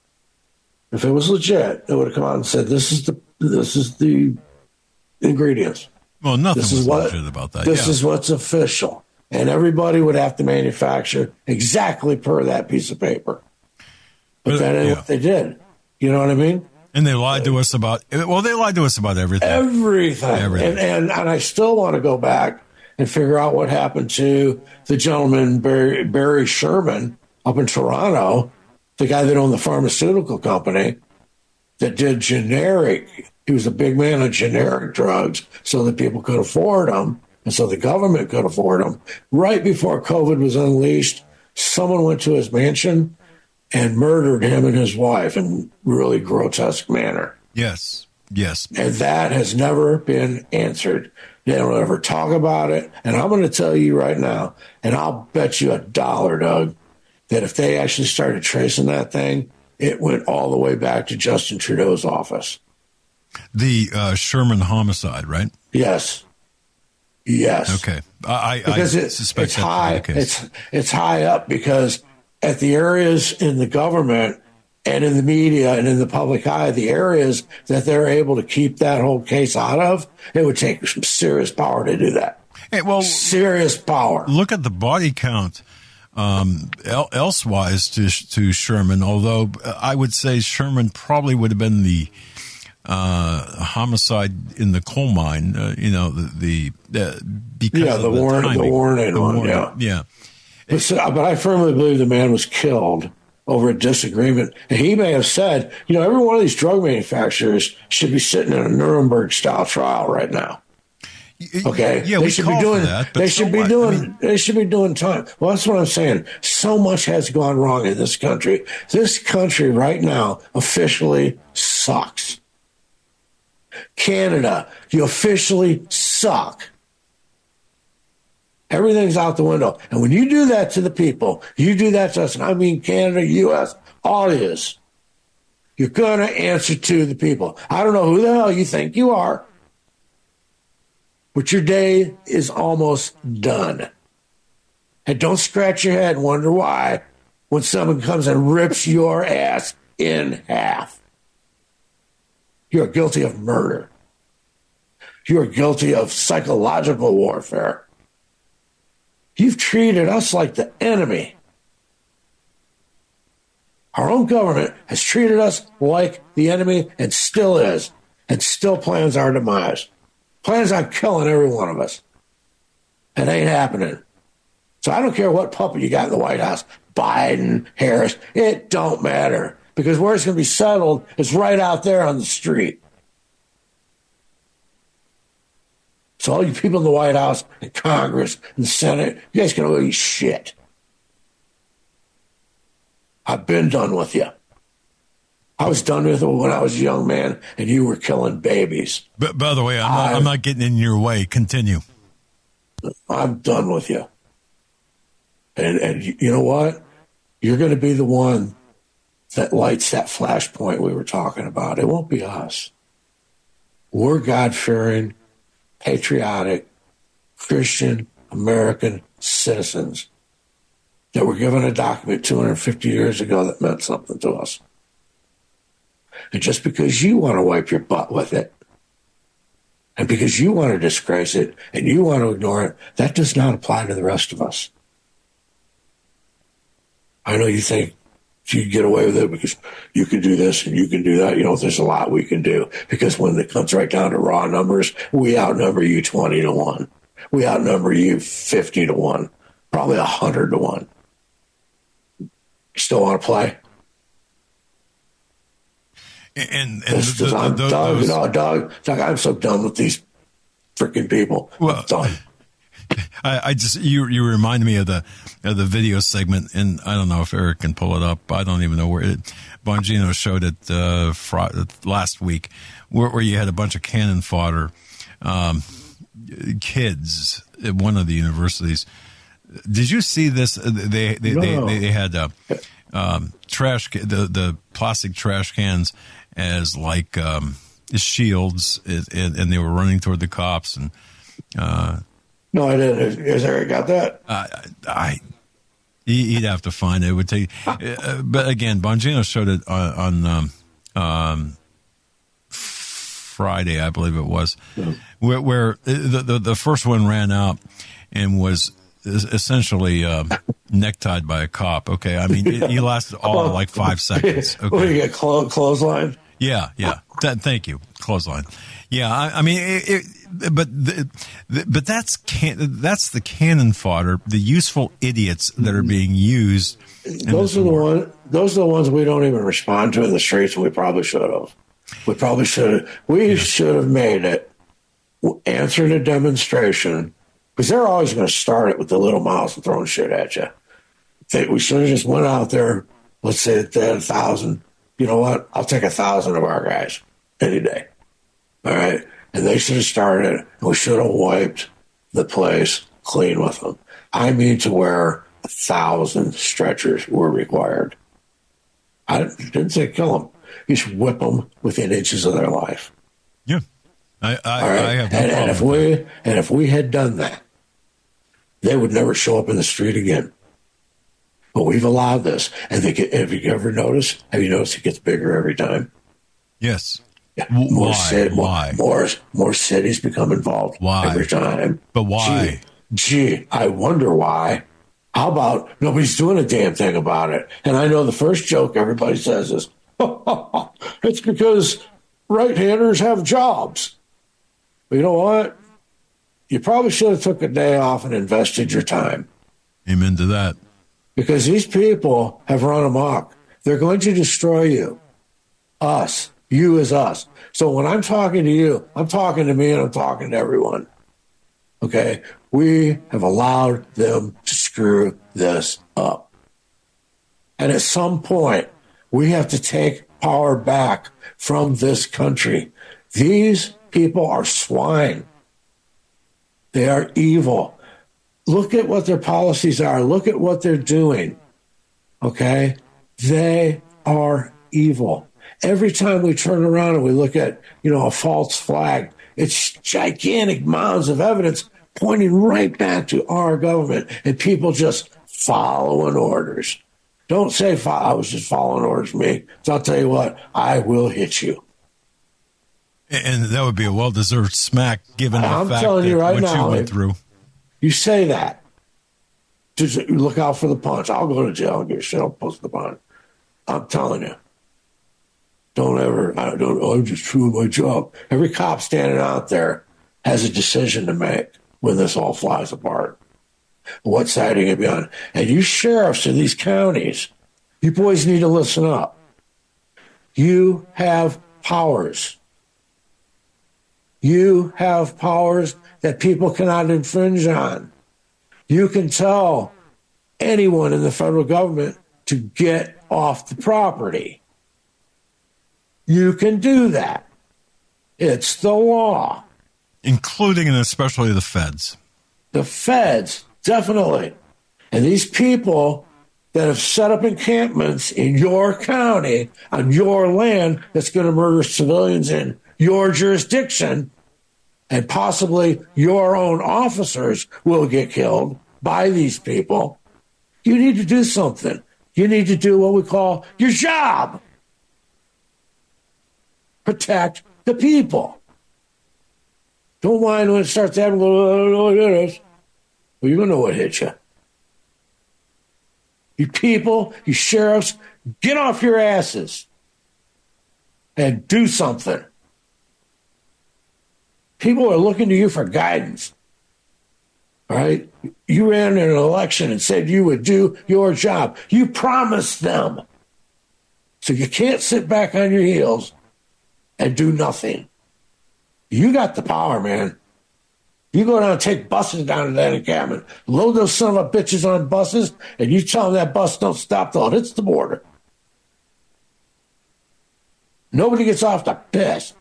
if it was legit, it would have come out and said, "This is the this is the ingredients." Well, nothing this was is what, legit about that. This yeah. is what's official, and everybody would have to manufacture exactly per that piece of paper. But, but that ain't yeah. what they did. You know what I mean? And they lied to us about. Well, they lied to us about everything. Everything. Everything. And, and and I still want to go back and figure out what happened to the gentleman Barry, Barry Sherman up in Toronto. The guy that owned the pharmaceutical company that did generic, he was a big man of generic drugs so that people could afford them and so the government could afford them. Right before COVID was unleashed, someone went to his mansion and murdered him and his wife in really grotesque manner. Yes, yes. And that has never been answered. They don't ever talk about it. And I'm going to tell you right now, and I'll bet you a dollar, Doug, that if they actually started tracing that thing, it went all the way back to Justin Trudeau's office. The uh, Sherman homicide, right? Yes. Yes. Okay. I, because I it, suspect it's that's high. the case. It's it's high up because at the areas in the government and in the media and in the public eye, the areas that they're able to keep that whole case out of, it would take some serious power to do that. Hey, well, serious power. Look at the body count um, el- elsewise to, to Sherman, although I would say Sherman probably would have been the uh, homicide in the coal mine, uh, you know, the, the uh, because yeah, of the, the Warren, timing. the Warren the one, Warren, yeah. yeah. But, so, but I firmly believe the man was killed over a disagreement. And he may have said, you know, every one of these drug manufacturers should be sitting in a Nuremberg-style trial right now. Okay, yeah, they we should call be doing. for that, but they so should be what? doing. I mean, they should be doing time. Well, that's what I'm saying. So much has gone wrong in this country. This country right now officially sucks. Canada, you officially suck. Everything's out the window. And when you do that to the people, you do that to us, and I mean Canada, U S, all it is, you're going to answer to the people. I don't know who the hell you think you are, but your day is almost done. And don't scratch your head and wonder why when someone comes and rips your ass in half. You're guilty of murder. You're guilty of psychological warfare. You've treated us like the enemy. Our own government has treated us like the enemy and still is, and still plans our demise. Plans on killing every one of us. It ain't happening. So I don't care what puppet you got in the White House, Biden, Harris, it don't matter. Because where it's going to be settled is right out there on the street. So all you people in the White House and Congress and the Senate, you guys can all eat shit. I've been done with you. I was done with it when I was a young man and you were killing babies. But by the way, I'm not, I'm not getting in your way. Continue. I'm done with you. And, and you know what? You're going to be the one that lights that flashpoint we were talking about. It won't be us. We're God-fearing, patriotic, Christian, American citizens that were given a document two hundred fifty years ago that meant something to us. And just because you want to wipe your butt with it, and because you want to disgrace it, and you want to ignore it, that does not apply to the rest of us. I know you think you can get away with it because you can do this and you can do that. You know, there's a lot we can do because when it comes right down to raw numbers, we outnumber you twenty to one. We outnumber you fifty to one, probably one hundred to one. You still want to play? And, and this, the, the, I'm the, done, those, you know, Doug, Doug, I'm so done with these freaking people. Well, I'm done. I, I just you you remind me of the of the video segment, and I don't know if Eric can pull it up. I don't even know where it. Bongino showed it uh, Friday, last week, where, where you had a bunch of cannon fodder um, kids at one of the universities. Did you see this? They they No. they, they had uh, um, trash the the plastic trash cans as like um, shields, and, and they were running toward the cops and. Uh, No, I didn't. Has Eric got that? Uh, I, he'd have to find it. It would take, uh, but again, Bongino showed it on, on um, um, Friday, I believe it was, mm-hmm. where, where the, the the first one ran out and was essentially uh, necktied by a cop. Okay, I mean, it, he lasted all of like five seconds. Okay, what do you get? Clo- clothesline? Yeah, yeah. Th- thank you, clothesline. Yeah, I, I mean, it, it, but the, the, but that's can, that's the cannon fodder, the useful idiots that are being used. Those are the one. Those are the ones we don't even respond to in the streets. And we probably should have. We probably should have. We yeah. should have made it. Answered a demonstration because they're always going to start it with the little mouths and throwing shit at you. They, we should have just went out there. Let's say that they had a thousand. You know what? I'll take a thousand of our guys any day. All right. And they should have started it. And we should have wiped the place clean with them. I mean to where a thousand stretchers were required. I didn't say kill them. You should whip them within inches of their life. Yeah. I, I, All right? I have no and, problem and if with we that. and if we had done that, they would never show up in the street again. But we've allowed this. And they get, have you ever noticed? Have you noticed it gets bigger every time? Yes. Yeah. More why? City, more, why? More, more cities become involved why? every time. But why? Gee, gee, I wonder why. How about nobody's doing a damn thing about it? And I know the first joke everybody says is, it's because right-handers have jobs. But you know what? You probably should have took a day off and invested your time. Amen to that. Because these people have run amok. They're going to destroy you. Us. You as us. So when I'm talking to you, I'm talking to me and I'm talking to everyone. Okay? We have allowed them to screw this up. And at some point, we have to take power back from this country. These people are swine. They are evil. Look at what their policies are. Look at what they're doing. Okay? They are evil. Every time we turn around and we look at, you know, a false flag, it's gigantic mounds of evidence pointing right back to our government and people just following orders. Don't say, I was just following orders, me. So I'll tell you what, I will hit you. And that would be a well-deserved smack given the I'm fact telling that you right what now, you went through. You say that. Just look out for the punch. I'll go to jail and get shit. I'll post the bond. I'm telling you. Don't ever, I don't, I'm just doing my job. Every cop standing out there has a decision to make when this all flies apart. What side are you going to be on? And you sheriffs in these counties, you boys need to listen up. You have powers. You have powers that people cannot infringe on. You can tell anyone in the federal government to get off the property. You can do that. It's the law. Including and especially the feds. The feds, definitely. And these people that have set up encampments in your county, on your land, that's going to murder civilians in your jurisdiction, and possibly your own officers will get killed by these people. You need to do something. You need to do what we call your job. Protect the people. Don't mind when it starts happening. Oh, it is. Well, you're going to know what hit you. You people, you sheriffs, get off your asses and do something. People are looking to you for guidance. All right? You ran in an election and said you would do your job. You promised them. So you can't sit back on your heels and do nothing. You got the power, man. You go down and take buses down to that encampment, load those son of a bitches on buses, and you tell them that bus don't stop till it hits the border. Nobody gets off the piss.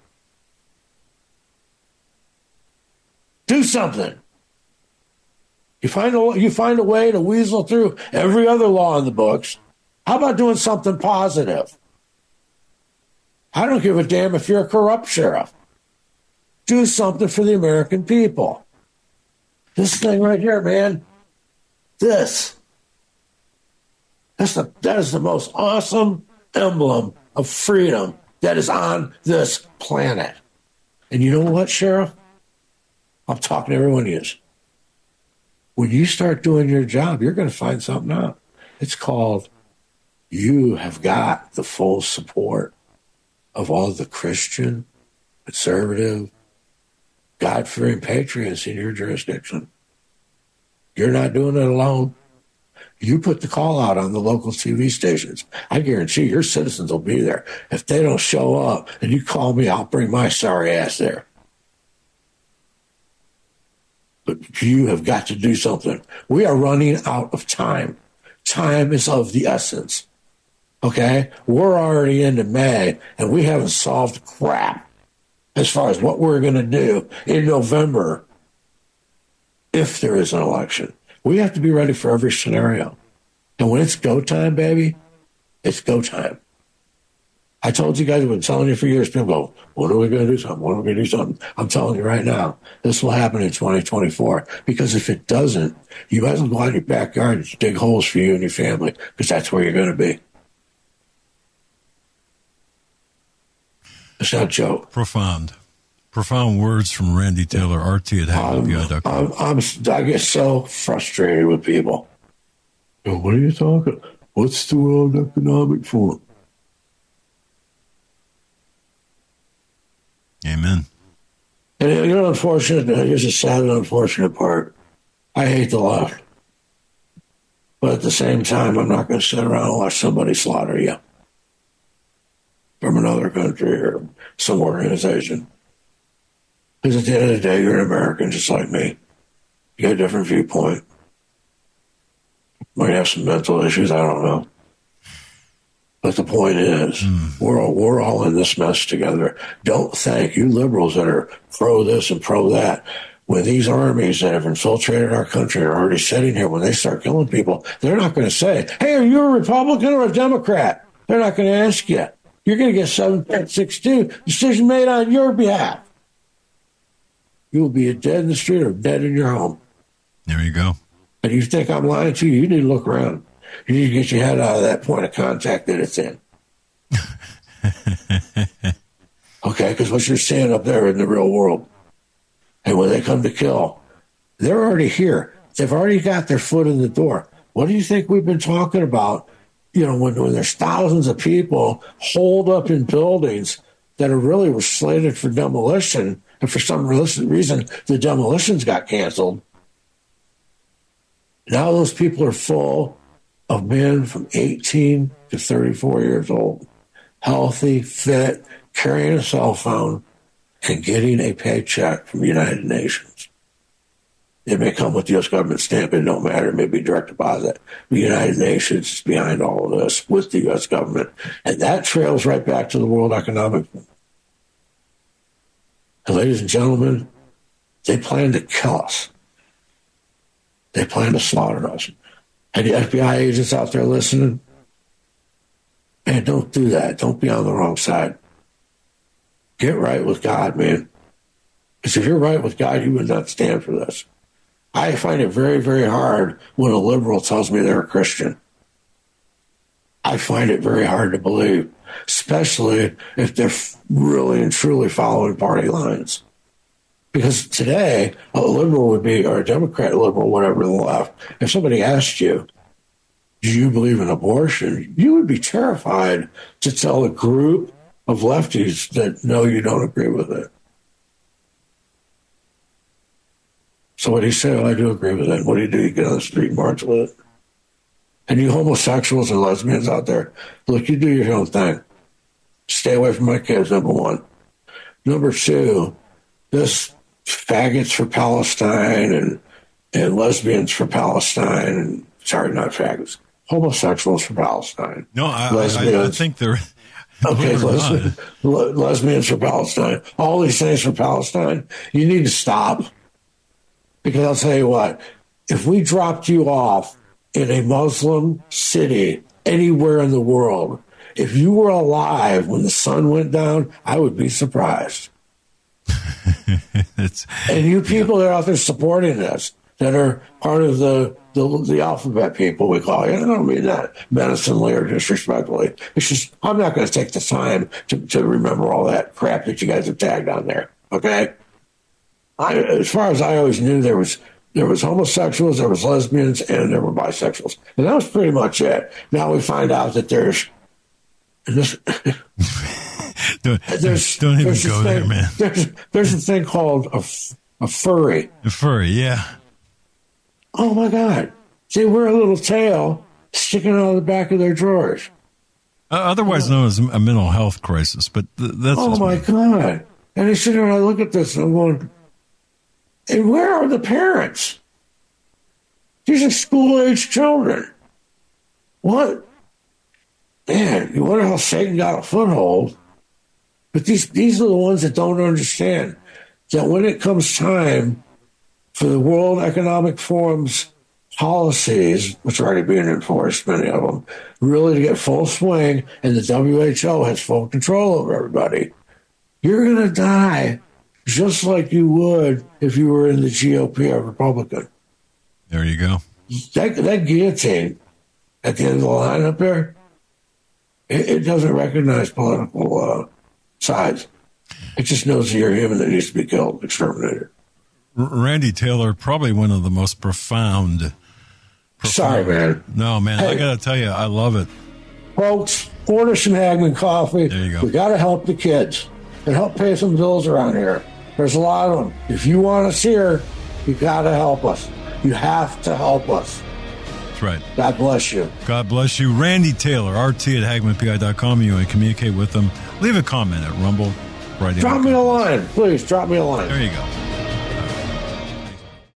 Do something. You find a, you find a way to weasel through every other law in the books. How about doing something positive? I don't give a damn if you're a corrupt sheriff. Do something for the American people. This thing right here, man. This. That's the, that is the most awesome emblem of freedom that is on this planet. And you know what, Sheriff? I'm talking to everyone of you. When you start doing your job, you're going to find something out. It's called, you have got the full support of all the Christian, conservative, God-fearing patriots in your jurisdiction. You're not doing it alone. You put the call out on the local T V stations. I guarantee your citizens will be there. If they don't show up and you call me, I'll bring my sorry ass there. But you have got to do something. We are running out of time. Time is of the essence. Okay? We're already into May, and we haven't solved crap as far as what we're going to do in November if there is an election. We have to be ready for every scenario. And when it's go time, baby, it's go time. I told you guys, I've been telling you for years, people go, when are we going to do something? When are we going to do something? I'm telling you right now, this will happen in twenty twenty-four. Because if it doesn't, you might as well go out in your backyard and dig holes for you and your family, because that's where you're going to be. It's not a joke. Profound. Profound words from Randy Taylor, R T at Hagman P I dot com. I'm, I'm, I get so frustrated with people. What are you talking? What's the World Economic Forum? Amen. And you know, unfortunate, here's a sad and unfortunate part. I hate the left. But at the same time, I'm not going to sit around and watch somebody slaughter you from another country or some organization. Because at the end of the day, you're an American just like me. You got a different viewpoint. Might have some mental issues, I don't know. But the point is, mm. we're all, we're all in this mess together. Don't think, you liberals that are pro this and pro that, when these armies that have infiltrated our country are already sitting here, when they start killing people, they're not going to say, hey, are you a Republican or a Democrat? They're not going to ask you. You're going to get seven point six two, decision made on your behalf. You will be dead in the street or dead in your home. There you go. And you think I'm lying to you, you need to look around. You need to get your head out of that point of contact that it's in. Okay, because what you're seeing up there in the real world, and when they come to kill, they're already here. They've already got their foot in the door. What do you think we've been talking about? You know, when, when there's thousands of people holed up in buildings that are really were slated for demolition, and for some reason the demolitions got canceled. Now those people are full of men from eighteen to thirty-four years old, healthy, fit, carrying a cell phone, and getting a paycheck from the United Nations. It may come with the U S government stamp, it don't matter, it may be direct deposit. The United Nations is behind all of this with the U S government. And that trails right back to the World Economic Forum. And ladies and gentlemen, they plan to kill us. They plan to slaughter us. And the F B I agents out there listening, man, don't do that. Don't be on the wrong side. Get right with God, man. Because if you're right with God, you would not stand for this. I find it very, very hard when a liberal tells me they're a Christian. I find it very hard to believe, especially if they're really and truly following party lines. Because today, a liberal would be, or a Democrat liberal, whatever the left, if somebody asked you, do you believe in abortion? You would be terrified to tell a group of lefties that, no, you don't agree with it. So what do you say? Oh, I do agree with it. What do you do? You get on the street and march with it? And you homosexuals and lesbians out there, look, you do your own thing. Stay away from my kids, number one. Number two, this faggots for Palestine and, and lesbians for Palestine, and sorry, not faggots, homosexuals for Palestine. No, I, I, I think they're... Okay, lesbian, le- lesbians for Palestine. All these things for Palestine. You need to stop. Because I'll tell you what, if we dropped you off in a Muslim city anywhere in the world, if you were alive when the sun went down, I would be surprised. And you people that are out there supporting this, that are part of the, the the alphabet people, we call you. I don't mean that menacingly or disrespectfully. It's just, I'm not going to take the time to, to remember all that crap that you guys have tagged on there, okay? I, as far as I always knew, there was there was homosexuals, there was lesbians, and there were bisexuals. And that was pretty much it. Now we find out that there's... This, don't, there's, don't even there's go thing, there, man. There's, there's a thing called a, a furry. A furry, yeah. Oh, my God. They wear a little tail sticking out of the back of their drawers. Uh, otherwise known as a mental health crisis, but th- that's Oh, my me. God. And I sit there and I look at this and I'm going, and where are the parents? These are school-age children. What? Man, you wonder how Satan got a foothold. But these, these are the ones that don't understand that when it comes time for the World Economic Forum's policies, which are already being enforced, many of them, really to get full swing, and the W H O has full control over everybody, you're going to die just like you would if you were in the G O P or Republican. There you go. That, that guillotine at the end of the line up there, it, it doesn't recognize political uh, sides. It just knows that you're a human that needs to be killed, exterminated. R- Randy Taylor, probably one of the most profound. profound Sorry, man. No, man, hey, I got to tell you, I love it. Folks, order some Hagman coffee. There you go. We got to help the kids and help pay some bills around here. There's a lot of them. If you want us here, you got to help us. You have to help us. That's right. God bless you. God bless you. Randy Taylor, R T at Hagman P I dot com. You want to communicate with them. Leave a comment at Rumble. Right. Drop me a line. Please, drop me a line. There you go.